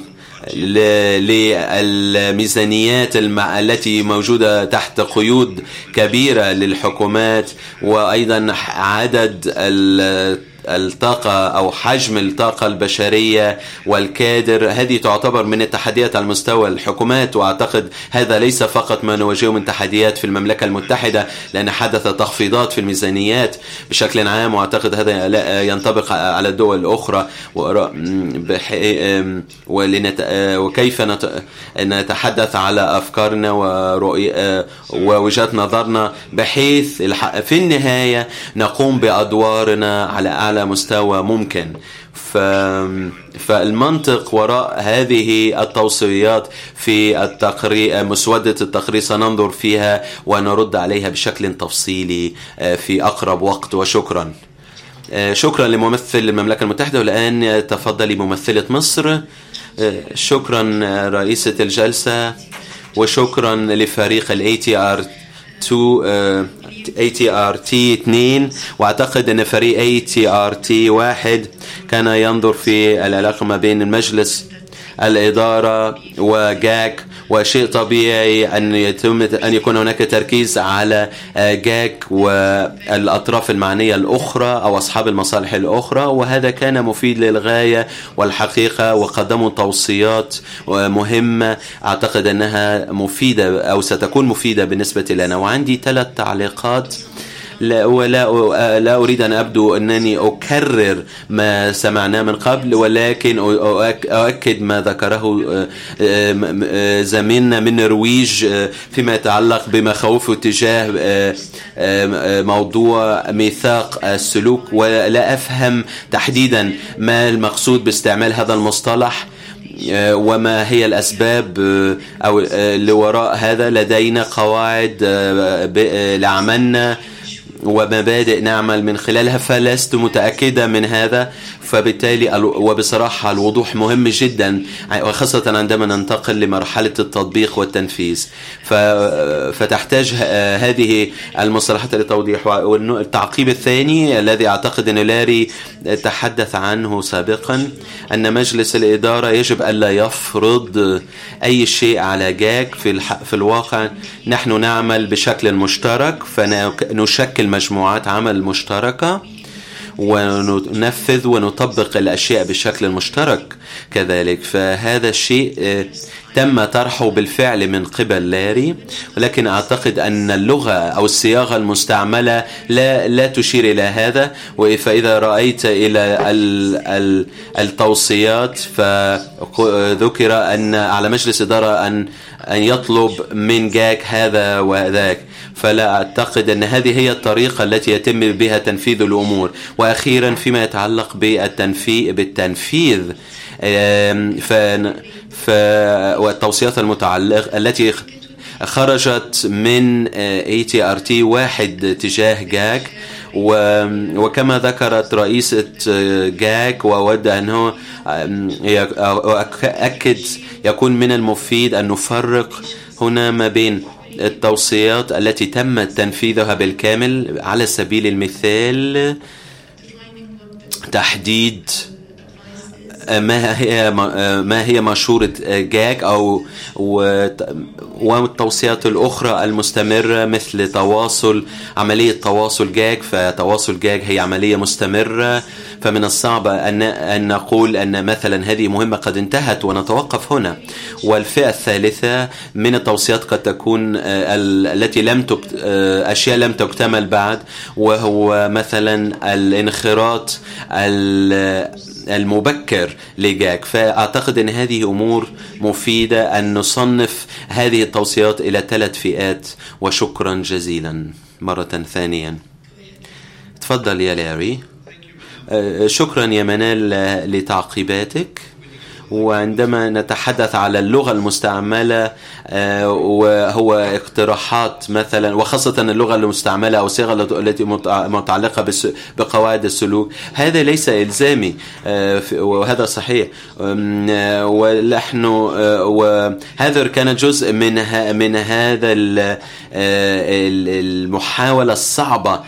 للميزانيات التي موجودة تحت قيود كبيرة للحكومات، وأيضا عدد الطاقة أو حجم الطاقة البشرية والكادر. هذه تعتبر من التحديات على مستوى الحكومات، وأعتقد هذا ليس فقط ما نواجهه من تحديات في المملكة المتحدة، لأن حدث تخفيضات في الميزانيات بشكل عام، وأعتقد هذا ينطبق على الدول الأخرى. وكيف نتحدث على أفكارنا ووجهات نظرنا بحيث في النهاية نقوم بأدوارنا على أعلى مستوى ممكن. فالمنطق وراء هذه التوصيات في التقرير، مسودة التقرير، سننظر فيها ونرد عليها بشكل تفصيلي في أقرب وقت. وشكرا. شكرا لممثل المملكة المتحدة. والآن تفضلي ممثلة مصر. شكرا رئيسة الجلسة، وشكرا لفريق ATRT 2، واعتقد ان فريق ATRT 1 كان ينظر في العلاقة ما بين المجلس الإدارة وجاك، وشيء طبيعي أن يكون هناك تركيز على جاك والأطراف المعنية الأخرى أو أصحاب المصالح الأخرى، وهذا كان مفيد للغاية والحقيقة، وقدموا توصيات مهمة أعتقد أنها مفيدة أو ستكون مفيدة بالنسبة لنا. وعندي 3 تعليقات، لا أريد أن أبدو أنني أكرر ما سمعناه من قبل، ولكن أؤكد ما ذكره زميلنا من النرويج فيما يتعلق بمخاوفه تجاه موضوع ميثاق السلوك. ولا أفهم تحديدا ما المقصود باستعمال هذا المصطلح وما هي الأسباب أو لوراء هذا. لدينا قواعد لعملنا ومبادئ نعمل من خلالها، فلست متأكدة من هذا. فبالتالي وبصراحة الوضوح مهم جدا، وخاصة عندما ننتقل لمرحلة التطبيق والتنفيذ، فتحتاج هذه المصطلحات لتوضيح. والتعقيب الثاني الذي أعتقد أن لاري تحدث عنه سابقا، أن مجلس الإدارة يجب ألا يفرض أي شيء على جاك. في الواقع نحن نعمل بشكل مشترك، فنشكل مجموعات عمل مشتركة وننفذ ونطبق الأشياء بشكل المشترك كذلك. فهذا الشيء تم طرحه بالفعل من قبل لاري، ولكن أعتقد أن اللغة أو الصياغة المستعملة لا تشير إلى هذا. فإذا رأيت إلى التوصيات فذكر أن على مجلس إدارة أن يطلب من جاك هذا وذاك، فلا أعتقد أن هذه هي الطريقة التي يتم بها تنفيذ الأمور. وأخيرا فيما يتعلق بالتنفيذ والتوصيات المتعلقة التي خرجت من ATRT واحد تجاه جاك، وكما ذكرت رئيسة جاك وأود أنه أكد يكون من المفيد أن نفرق هنا ما بين التوصيات التي تم تنفيذها بالكامل، على سبيل المثال تحديد ما هي مشورة جاك والتوصيات الأخرى المستمرة مثل عملية تواصل جاك. فتواصل جاك هي عملية مستمرة، فمن الصعب أن نقول أن مثلا هذه مهمة قد انتهت ونتوقف هنا. والفئة الثالثة من التوصيات قد تكون التي أشياء لم تكتمل بعد، وهو مثلا الانخراط المبكر لجاك. فأعتقد أن هذه أمور مفيدة أن نصنف هذه التوصيات إلى 3 فئات. وشكرا جزيلا مرة ثانية. تفضل يا لاري. شكرا يا منال لتعقيباتك. وعندما نتحدث على اللغة المستعملة وهو اقتراحات مثلا، وخاصة اللغة المستعملة أو الصيغة التي متعلقة بقواعد السلوك، هذا ليس إلزامي وهذا صحيح. ونحن وهذا كان جزء من هذا المحاولة الصعبة.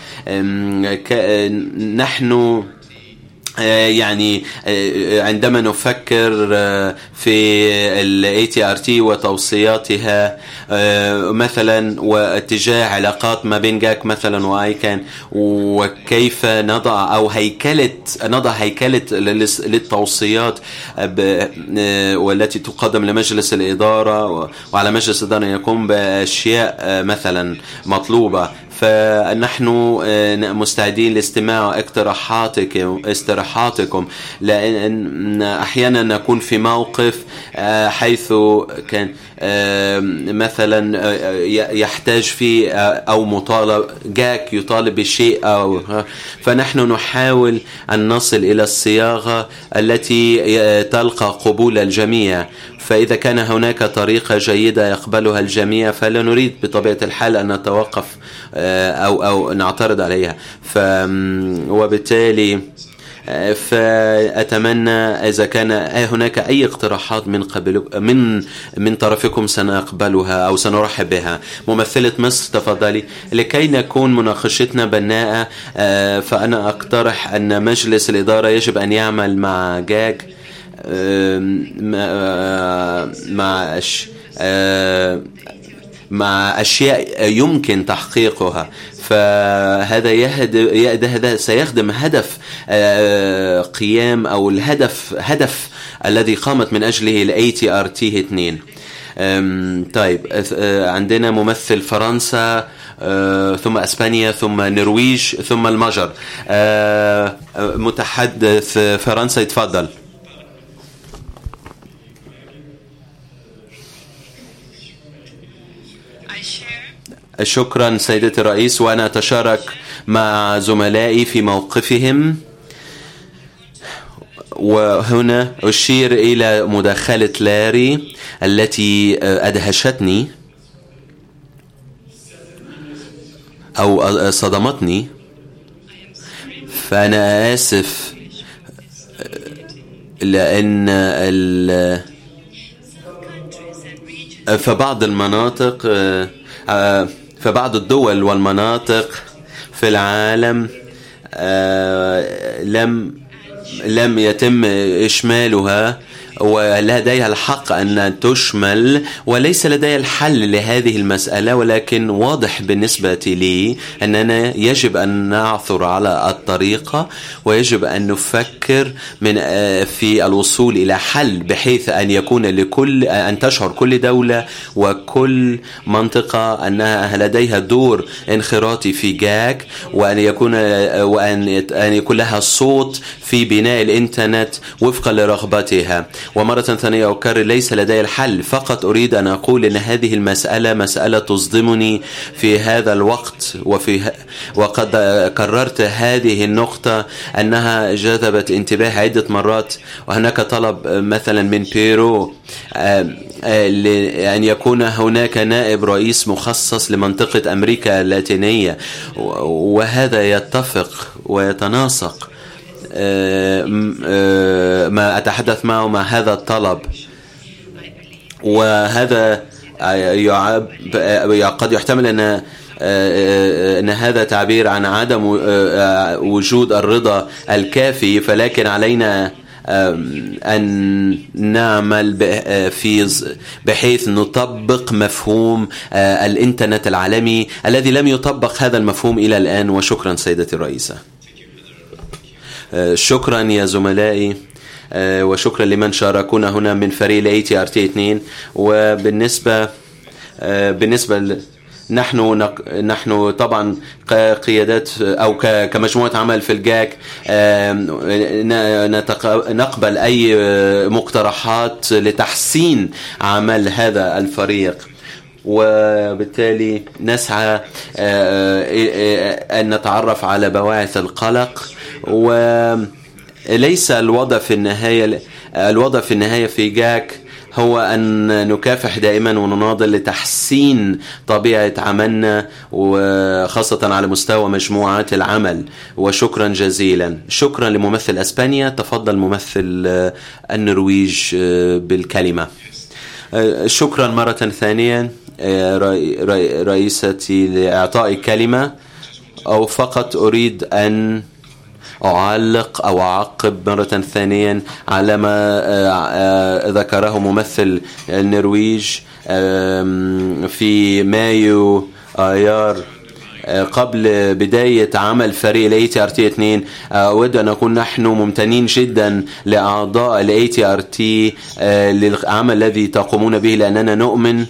نحن يعني عندما نفكر في ال ATRT وتوصياتها مثلا واتجاه علاقات ما بين جاك مثلا وآيكان، وكيف نضع هيكلة للتوصيات والتي تقدم لمجلس الإدارة، وعلى مجلس الإدارة يقوم بأشياء مثلا مطلوبة. فنحن مستعدين لاستماع اقتراحاتكم، لأن أحيانا نكون في موقف حيث كان مثلا يحتاج فيه أو مطالب جاك يطالب بشيء فنحن نحاول أن نصل إلى الصياغة التي تلقى قبول الجميع. فإذا كان هناك طريقة جيدة يقبلها الجميع فلا نريد بطبيعة الحال أن نتوقف أو نعترض عليها. وبالتالي فأتمنى إذا كان هناك أي اقتراحات من طرفكم سنقبلها أو سنرحب بها. ممثلة مصر تفضلي. لكي نكون مناقشتنا بناءة فأنا أقترح أن مجلس الإدارة يجب أن يعمل مع جاك مع أشياء يمكن تحقيقها. فهذا سيخدم هدف قيام أو هدف الذي قامت من أجله ال ATRT 2. طيب عندنا ممثل فرنسا ثم أسبانيا ثم النرويج ثم المجر. متحدث فرنسا يتفضل. شكرا سيدة الرئيس، وأنا أتشارك مع زملائي في موقفهم. وهنا أشير إلى مداخلة لاري التي أدهشتني أو صدمتني. فأنا آسف لأن فبعض المناطق فبعض الدول والمناطق في العالم لم يتم إشمالها، ولديها الحق أن تشمل، وليس لدي الحل لهذه المسألة. ولكن واضح بالنسبة لي أننا يجب أن نعثر على الطريقة، ويجب أن نفكر في الوصول إلى حل بحيث أن يكون أن تشعر كل دولة وكل منطقة أنها لديها دور انخراطي في جاك، وأن يكون لها صوت في بناء الإنترنت وفقا لرغبتها. ومرة ثانية أكرر ليس لدي الحل، فقط أريد أن أقول أن هذه المسألة مسألة تصدمني في هذا الوقت، وقد كررت هذه النقطة أنها جذبت انتباه عدة مرات. وهناك طلب مثلا من بيرو أن يكون هناك نائب رئيس مخصص لمنطقة أمريكا اللاتينية، وهذا يتفق ويتناسق ما أتحدث معه مع هذا الطلب. وهذا قد يحتمل أن هذا تعبير عن عدم وجود الرضا الكافي، فلكن علينا أن نعمل بحيث نطبق مفهوم الإنترنت العالمي الذي لم يطبق هذا المفهوم إلى الآن. وشكرا سيدتي الرئيسة. شكرا يا زملائي، وشكرا لمن شاركونا هنا من فريق ATRT2. وبالنسبة نحن طبعا كقيادات أو كمجموعة عمل في الجاك نقبل أي مقترحات لتحسين عمل هذا الفريق، وبالتالي نسعى أن نتعرف على بواعث القلق. وليس الوضع في النهاية في جاك هو أن نكافح دائما ونناضل لتحسين طبيعة عملنا، وخاصة على مستوى مجموعات العمل. وشكرا جزيلا. شكرا لممثل أسبانيا. تفضل ممثل النرويج بالكلمة. شكرا مرة ثانية رئيستي لإعطاء كلمة، أو فقط أريد أن أعلق أو أعقب مرة ثانية على ما ذكره ممثل النرويج في مايو آيار قبل بداية عمل فريق ATRT2. أود أن نكون نحن ممتنين جدا لأعضاء ATRT للعمل الذي تقومون به، لأننا نؤمن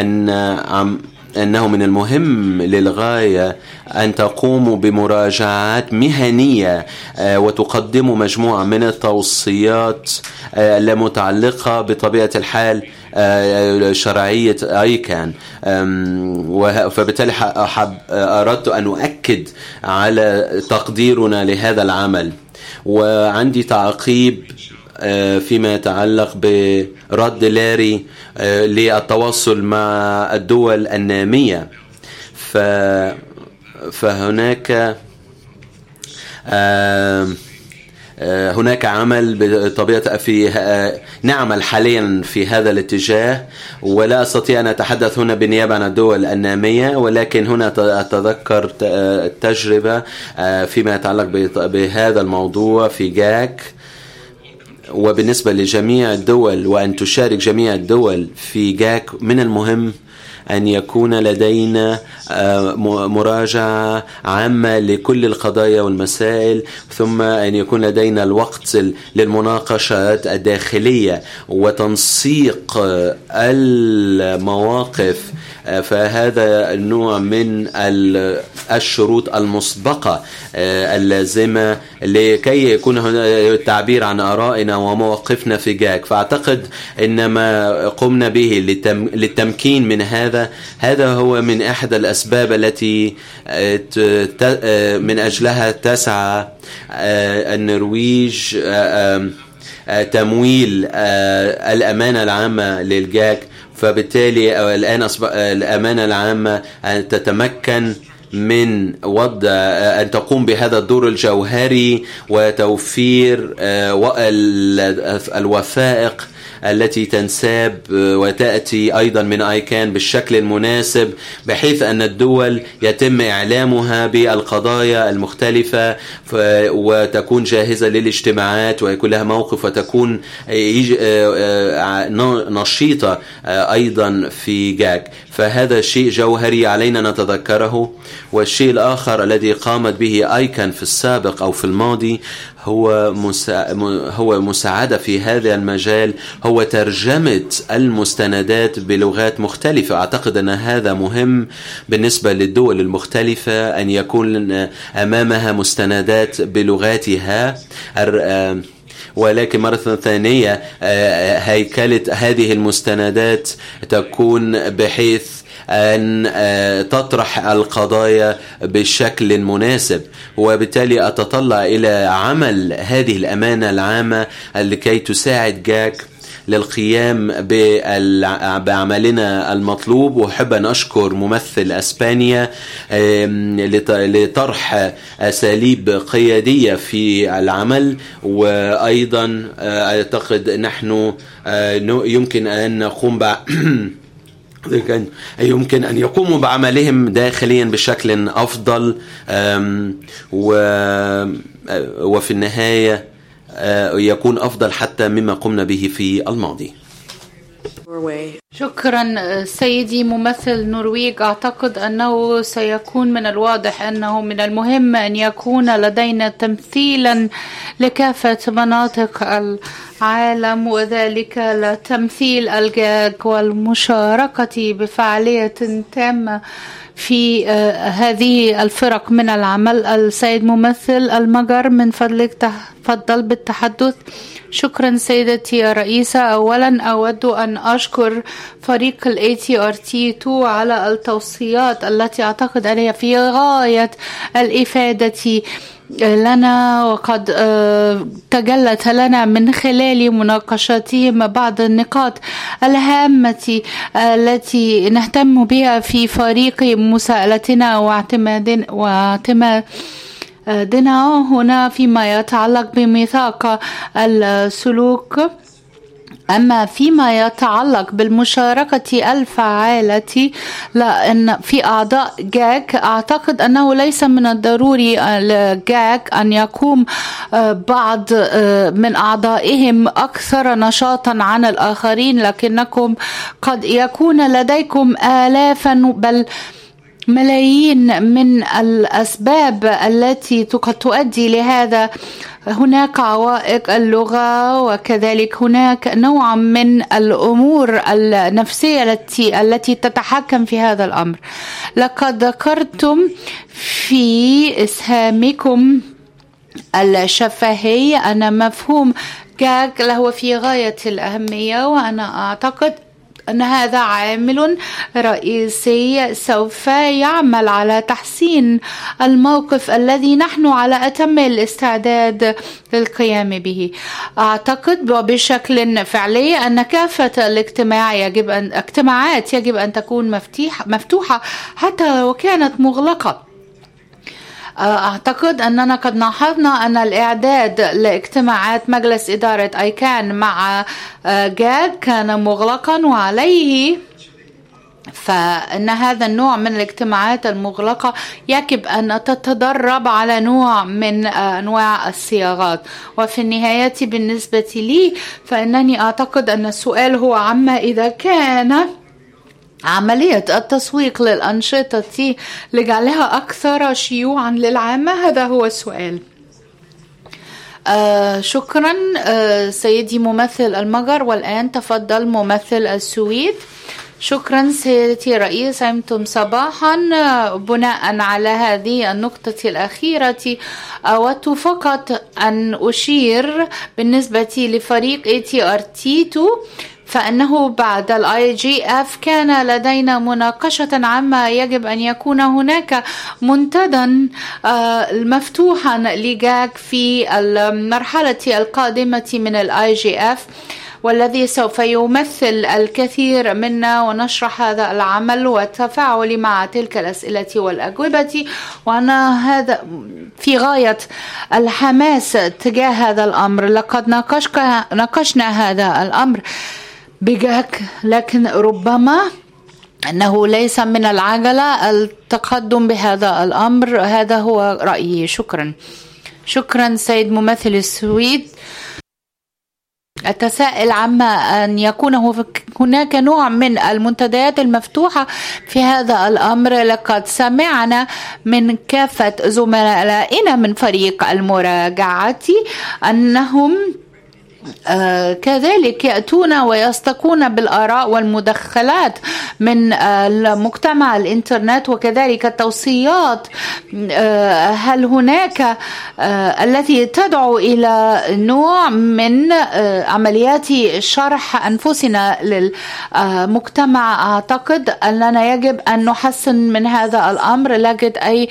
أنه من المهم للغاية أن تقوموا بمراجعات مهنية وتقدموا مجموعة من التوصيات المتعلقة بطبيعة الحال شرعية أيكان. فبالتالي أردت أن أؤكد على تقديرنا لهذا العمل. وعندي تعقيب فيما يتعلق برد لاري للتواصل مع الدول النامية. فهناك عمل بطبيعة نعمل حاليا في هذا الاتجاه، ولا أستطيع أن أتحدث هنا بالنيابة عن الدول النامية، ولكن هنا أتذكر تجربة فيما يتعلق بهذا الموضوع في جاك. وبالنسبة لجميع الدول وأن تشارك جميع الدول في جاك، من المهم أن يكون لدينا مراجعة عامة لكل القضايا والمسائل، ثم أن يكون لدينا الوقت للمناقشات الداخلية وتنسيق المواقف. فهذا النوع من الشروط المسبقة اللازمة لكي يكون هناك تعبير عن آرائنا ومواقفنا في جاك. فأعتقد إن ما قمنا به للتمكين من هذا هو من أحد الأسباب التي من أجلها تسعى النرويج تمويل الأمانة العامة للجاك. فبالتالي الآن الأمانة العامة أن تتمكن من وضع أن تقوم بهذا الدور الجوهري وتوفير الوثائق التي تنساب وتأتي أيضا من أيكان بالشكل المناسب، بحيث أن الدول يتم إعلامها بالقضايا المختلفة وتكون جاهزة للاجتماعات ويكون لها موقف وتكون نشيطة أيضا في جاك. فهذا شيء جوهري علينا نتذكره. والشيء الآخر الذي قامت به أيكان في السابق أو في الماضي هو مساعدة في هذا المجال، هو ترجمة المستندات بلغات مختلفة. أعتقد أن هذا مهم بالنسبة للدول المختلفة أن يكون أمامها مستندات بلغاتها. ولكن مرة ثانية هيكلة هذه المستندات تكون بحيث أن تطرح القضايا بشكل مناسب، وبالتالي أتطلع إلى عمل هذه الأمانة العامة لكي تساعد جاك للقيام بعملنا المطلوب. وأحب أن أشكر ممثل أسبانيا لطرح أساليب قيادية في العمل، وأيضا أعتقد نحن يمكن أن نقوم يمكن أن يقوموا بعملهم داخليا بشكل أفضل، وفي النهاية يكون أفضل حتى مما قمنا به في الماضي. شكرا سيدي ممثل النرويج. أعتقد أنه سيكون من الواضح أنه من المهم أن يكون لدينا تمثيلا لكافة مناطق العالم، وذلك لتمثيل الجاج والمشاركة بفعالية تامة في هذه الفرق من العمل. السيد ممثل المجر من فضلك تفضل بالتحدث. شكرا سيدتي الرئيسة. أولا أود أن أشكر فريق ATRT2 على التوصيات التي أعتقد أنها في غاية الإفادة لنا، وقد تجلت لنا من خلال مناقشتهم بعض النقاط الهامة التي نهتم بها في فريق مساءلتنا واعتمادنا هنا فيما يتعلق بميثاق السلوك. أما فيما يتعلق بالمشاركة الفعالة لأن في أعضاء جاك، أعتقد أنه ليس من الضروري لجاك أن يقوم بعض من أعضائهم أكثر نشاطا عن الآخرين، لكنكم قد يكون لديكم آلافا بل ملايين من الأسباب التي قد تؤدي لهذا. هناك عوائق اللغة، وكذلك هناك نوع من الأمور النفسية التي تتحكم في هذا الأمر. لقد ذكرتم في إسهامكم الشفهي أن مفهوم جاك له في غاية الأهمية، وأنا أعتقد أن هذا عامل رئيسي سوف يعمل على تحسين الموقف الذي نحن على أتم الاستعداد للقيام به. أعتقد بشكل فعلي أن كافة الاجتماعات يجب أن تكون مفتوحة حتى لو كانت مغلقة. أعتقد أننا قد لاحظنا أن الإعداد لاجتماعات مجلس إدارة أيكان مع جاك كان مغلقا، وعليه فإن هذا النوع من الاجتماعات المغلقة يجب أن تتدرب على نوع من أنواع الصياغات. وفي النهاية بالنسبة لي فإنني أعتقد أن السؤال هو عما إذا كان عملية التسويق للأنشطة لجعلها أكثر شيوعا للعامة. هذا هو السؤال. شكرا سيدي ممثل المجر. والآن تفضل ممثل السويد. شكرا سيدتي رئيس. أنتم صباحا. بناء على هذه النقطة الأخيرة أود فقط أن أشير بالنسبة لفريق ATRT2 فإنه بعد IGF كان لدينا مناقشة عما يجب أن يكون هناك منتدى مفتوحا لجاك في المرحلة القادمة من IGF، والذي سوف يمثل الكثير منا، ونشرح هذا العمل والتفاعل مع تلك الأسئلة والأجوبة. وأنا هذا في غاية الحماس تجاه هذا الأمر. لقد ناقشنا هذا الأمر بجاك، لكن ربما أنه ليس من العجلة التقدم بهذا الأمر. هذا هو رأيي. شكرا. شكرا سيد ممثل السويد. أتساءل عما أن يكون هناك نوع من المنتديات المفتوحة في هذا الأمر. لقد سمعنا من كافة زملائنا من فريق المراجعة أنهم كذلك يأتون ويستقون بالآراء والمدخلات من المجتمع الإنترنت، وكذلك التوصيات هل هناك التي تدعو إلى نوع من عمليات شرح أنفسنا للمجتمع. أعتقد أننا يجب أن نحسن من هذا الأمر. لا أجد أي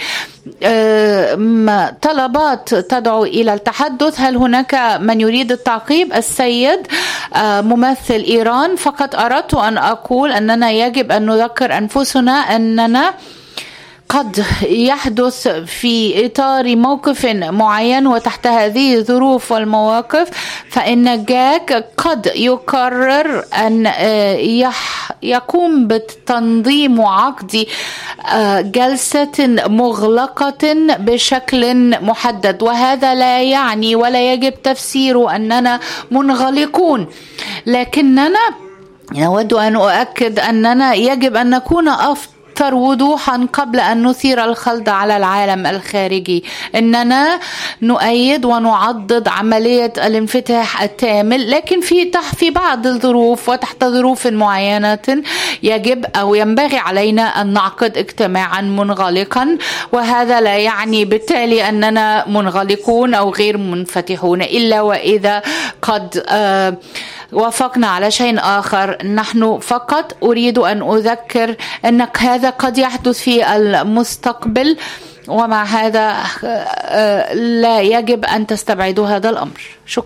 طلبات تدعو إلى التحدث. هل هناك من يريد التعقيب؟ السيد ممثل إيران. فقط أردت أن أقول أننا يجب أن نذكر أنفسنا أننا قد يحدث في إطار موقف معين، وتحت هذه الظروف والمواقف فإن جاك قد يقرر أن يقوم بتنظيم عقد جلسة مغلقة بشكل محدد، وهذا لا يعني ولا يجب تفسيره أننا منغلقون، لكننا نود أن أؤكد أننا يجب أن نكون أكثر وضوحا قبل أن نثير الخلط على العالم الخارجي. إننا نؤيد ونعضد عملية الانفتاح التامل، لكن في بعض الظروف وتحت ظروف معينة يجب أو ينبغي علينا أن نعقد اجتماعا منغلقا، وهذا لا يعني بالتالي أننا منغلقون أو غير منفتحون، إلا وإذا قد وافقنا على شيء آخر. نحن فقط أريد أن أذكر أن هذا قد يحدث في المستقبل، ومع هذا لا يجب أن تستبعدوا هذا الأمر.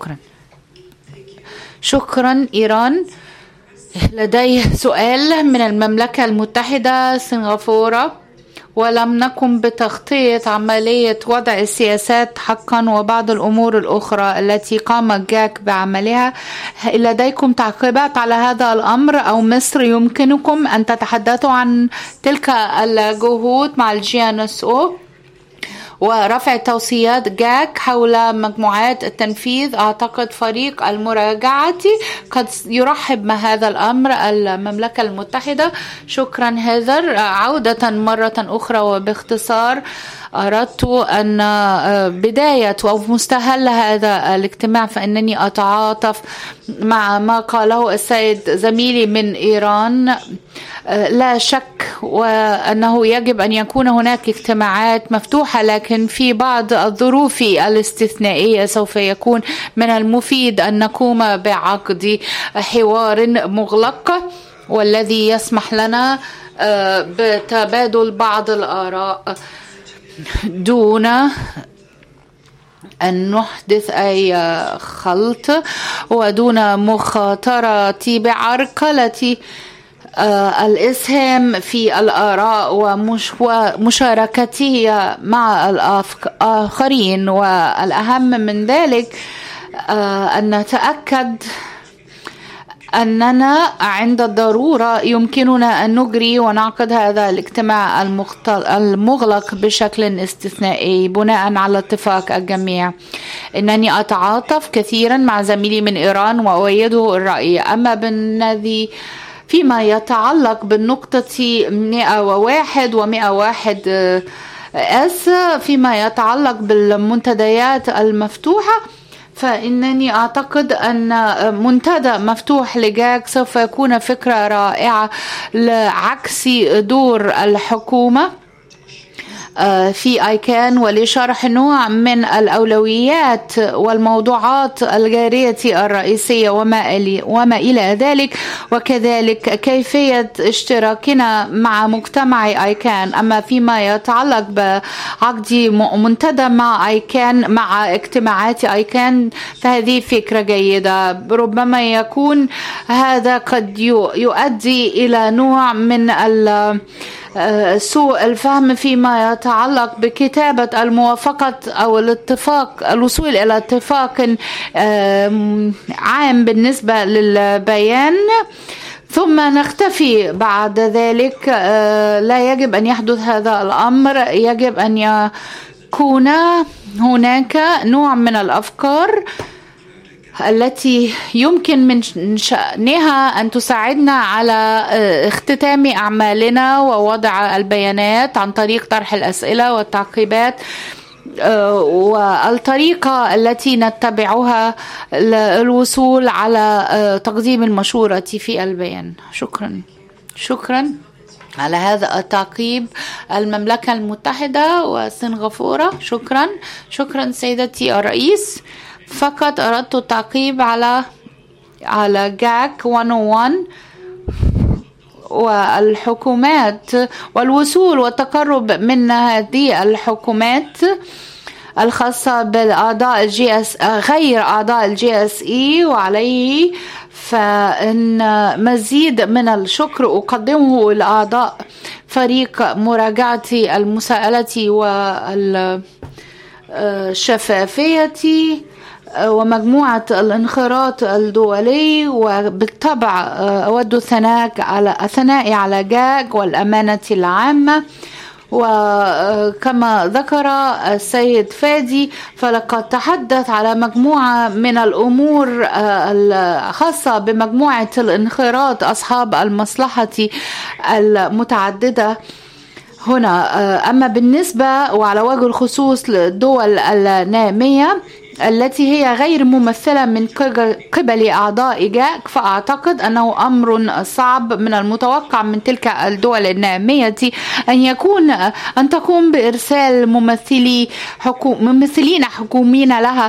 شكرا إيران. لدي سؤال من المملكة المتحدة سنغافورة. ولم نقم بتغطية عملية وضع السياسات حقا وبعض الأمور الأخرى التي قام جاك بعملها. لديكم تعقيبات على هذا الأمر، أو مصر يمكنكم أن تتحدثوا عن تلك الجهود مع الGNSO ورفع توصيات جاك حول مجموعات التنفيذ؟ أعتقد فريق المراجعة قد يرحب مع هذا الأمر. المملكة المتحدة. شكرا هيثر. عودة مرة أخرى وباختصار، أردت أن بداية أو مستهل هذا الاجتماع فإنني أتعاطف مع ما قاله السيد زميلي من إيران. لا شك وأنه يجب أن يكون هناك اجتماعات مفتوحة، لكن في بعض الظروف الاستثنائية سوف يكون من المفيد أن نقوم بعقد حوار مغلق والذي يسمح لنا بتبادل بعض الآراء دون أن نحدث أي خلط ودون مخاطرة بعرقلة الإسهام في الآراء ومشاركته مع الآخرين. والأهم من ذلك أن نتأكد أننا عند الضرورة يمكننا أن نجري ونعقد هذا الاجتماع المغلق بشكل استثنائي بناء على اتفاق الجميع. إنني أتعاطف كثيرا مع زميلي من إيران وأؤيده الرأي. أما بالذي فيما يتعلق بالنقطة 101 و101 فيما يتعلق بالمنتديات المفتوحة، فإنني أعتقد أن منتدى مفتوح لجاك سوف يكون فكرة رائعة لعكس دور الحكومة في أيكان ولشرح نوع من الأولويات والموضوعات الجارية الرئيسية وما إلى ذلك، وكذلك كيفية اشتراكنا مع مجتمع أيكان. أما فيما يتعلق بعقد منتدى مع أيكان مع اجتماعات أيكان فهذه فكرة جيدة. ربما يكون هذا قد يؤدي إلى نوع من سوء الفهم فيما يتعلق بكتابة الموافقة أو الاتفاق، الوصول إلى اتفاق عام بالنسبة للبيان ثم نختفي بعد ذلك. لا يجب أن يحدث هذا الأمر. يجب أن يكون هناك نوع من الأفكار التي يمكن من شأنها أن تساعدنا على اختتام أعمالنا ووضع البيانات عن طريق طرح الأسئلة والتعقيبات والطريقة التي نتبعها للوصول على تقديم المشورة في البيان. شكرا على هذا التعقيب. المملكة المتحدة وسنغافورة. شكرا سيدتي الرئيس. فقط أردت التعقيب على جاك 101 والحكومات والوصول والتقرب من هذه الحكومات الخاصة بالأعضاء غير أعضاء GSE، وعليه فإن مزيد من الشكر أقدمه لأعضاء فريق مراجعة المساءلة والشفافية ومجموعة الانخراط الدولي. وبالطبع أود الثناء على جاك والأمانة العامة. وكما ذكر السيد فادي فلقد تحدث على مجموعة من الأمور الخاصة بمجموعة الانخراط أصحاب المصلحة المتعددة هنا. أما بالنسبة وعلى وجه الخصوص للدول النامية التي هي غير ممثلة من قبل أعضاء جاك، فأعتقد أنه أمر صعب من المتوقع من تلك الدول النامية أن تقوم بإرسال ممثلين حكوميين لها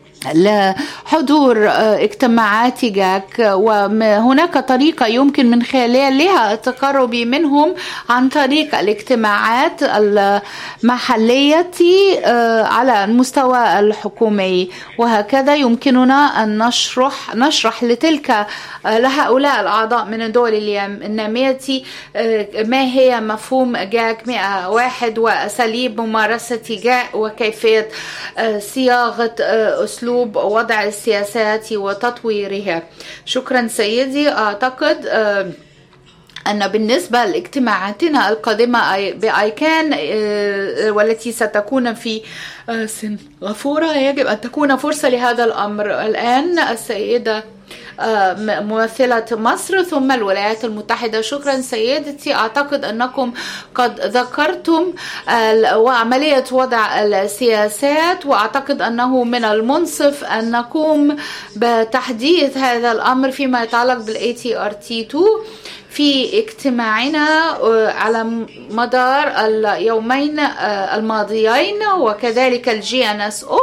لحضور اجتماعات جاك. وهناك طريقة يمكن من خلالها التقرب منهم عن طريق الاجتماعات المحلية على المستوى الحكومي، وهكذا يمكننا أن نشرح لهؤلاء الأعضاء من الدول النامية ما هي مفهوم جاك 101 وأساليب ممارسة جاك وكيفية صياغة أسلوب وضع السياسات وتطويرها. شكرا سيدي. أعتقد أن بالنسبة لاجتماعاتنا القادمة بأيكان والتي ستكون في سنغافورة يجب أن تكون فرصة لهذا الأمر. الآن السيدة ممثلة مصر ثم الولايات المتحدة. شكرا سيدتي. أعتقد أنكم قد ذكرتم وعملية وضع السياسات، وأعتقد أنه من المنصف أن نقوم بتحديث هذا الأمر فيما يتعلق بالATRT2 في اجتماعنا على مدار اليومين الماضيين، وكذلك GNSO،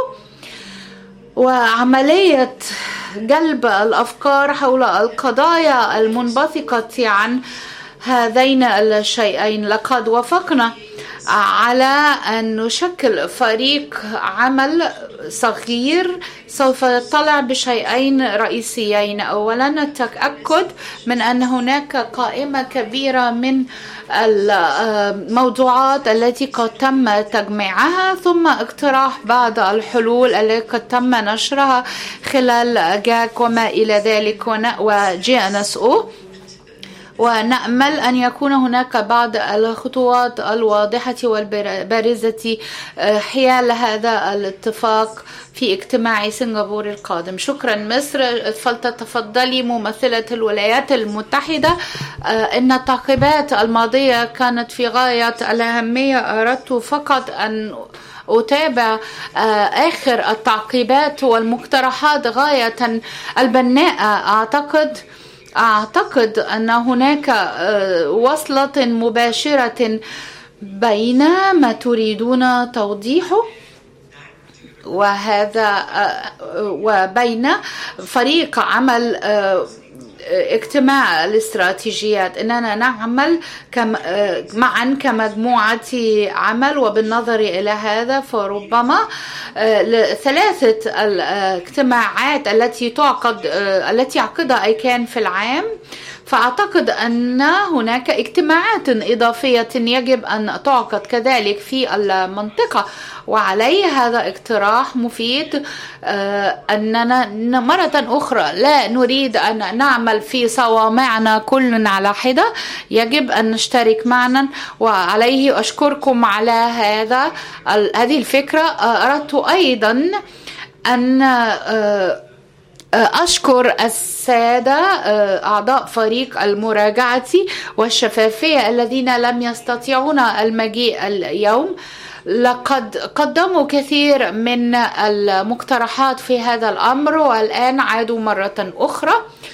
وعملية جلب الأفكار حول القضايا المنبثقة عن هذين الشيئين. لقد وافقنا على أن نشكل فريق عمل صغير سوف يطلع بشيئين رئيسيين. أولا التأكد من أن هناك قائمة كبيرة من الموضوعات التي قد تم تجميعها، ثم اقتراح بعض الحلول التي قد تم نشرها خلال جاك وما إلى ذلك وGNSO. ونأمل أن يكون هناك بعض الخطوات الواضحة والبارزة حيال هذا الاتفاق في اجتماع سنغافورة القادم. شكرا مصر. فلتتفضلي ممثلة الولايات المتحدة. إن التعقيبات الماضية كانت في غاية الأهمية. أردت فقط أن أتابع آخر التعقيبات والمقترحات غاية البناءة. أعتقد أن هناك وصلة مباشرة بين ما تريدون توضيحه وبين فريق عمل اجتماع الاستراتيجيات. إننا نعمل معا كمجموعة عمل، وبالنظر إلى هذا فربما ثلاثة الاجتماعات التي يعقدها أيكان في العام، فأعتقد أن هناك اجتماعات إضافية يجب أن تعقد كذلك في المنطقة. وعليه هذا اقتراح مفيد أننا مرة أخرى لا نريد أن نعمل في صوامعنا كل على حدة، يجب أن نشترك معنا. وعليه أشكركم على هذه الفكرة. أردت أيضا أن أشكر السادة أعضاء فريق المراجعة والشفافية الذين لم يستطيعون المجيء اليوم. لقد قدموا كثير من المقترحات في هذا الأمر، والآن عادوا مرة أخرى.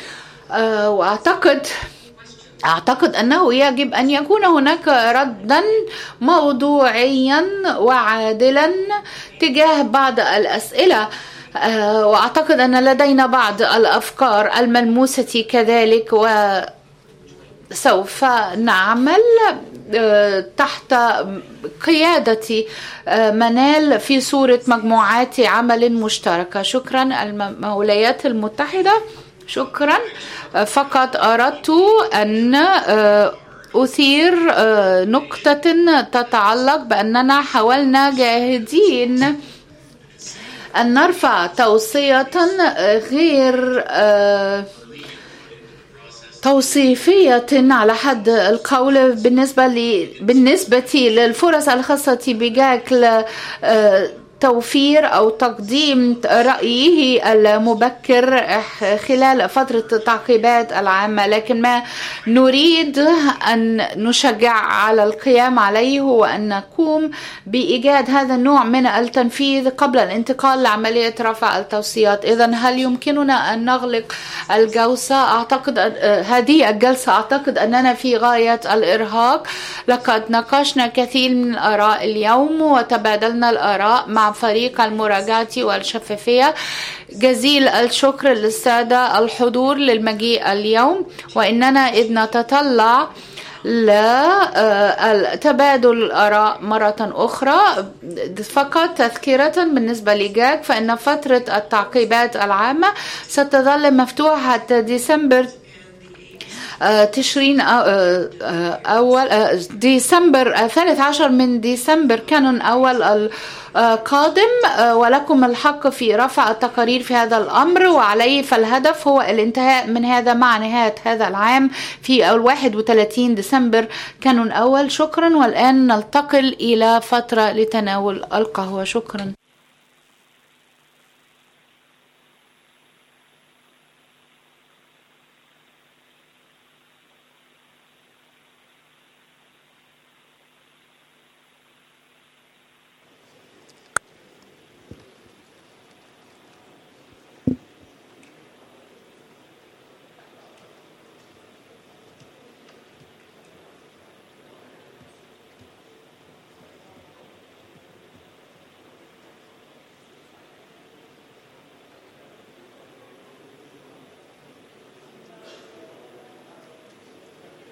وأعتقد أنه يجب أن يكون هناك ردا موضوعيا وعادلا تجاه بعض الأسئلة. وأعتقد أن لدينا بعض الأفكار الملموسة كذلك، وسوف نعمل تحت قيادة منال في صورة مجموعات عمل مشتركة. شكرا الولايات المتحدة. شكرا. فقط أردت أن أثير نقطة تتعلق بأننا حاولنا جاهدين أن نرفع توصية غير توصيفية على حد القول بالنسبة للفرص الخاصة بجاك توفير أو تقديم رأيه المبكر خلال فترة التعقيبات العامة، لكن ما نريد أن نشجع على القيام عليه هو أن نقوم بإيجاد هذا النوع من التنفيذ قبل الانتقال لعملية رفع التوصيات. إذن هل يمكننا أن نغلق الجلسة؟ أعتقد هذه الجلسة أعتقد أننا في غاية الإرهاق. لقد ناقشنا كثير من الآراء اليوم وتبادلنا الآراء مع فريق المراجعة والشفافية. جزيل الشكر للسادة الحضور للمجيء اليوم، وإننا إذ نتطلع لتبادل الآراء مرة أخرى. فقط تذكرة بالنسبة لجاك، فإن فترة التعقيبات العامة ستظل مفتوحة حتى ديسمبر تشرين أول ديسمبر 13 من ديسمبر كان أول القادم، ولكم الحق في رفع التقارير في هذا الأمر، وعليه فالهدف هو الانتهاء من هذا مع نهاية هذا العام في 31 ديسمبر كان أول. شكرا. والآن ننتقل إلى فترة لتناول القهوة. شكرا.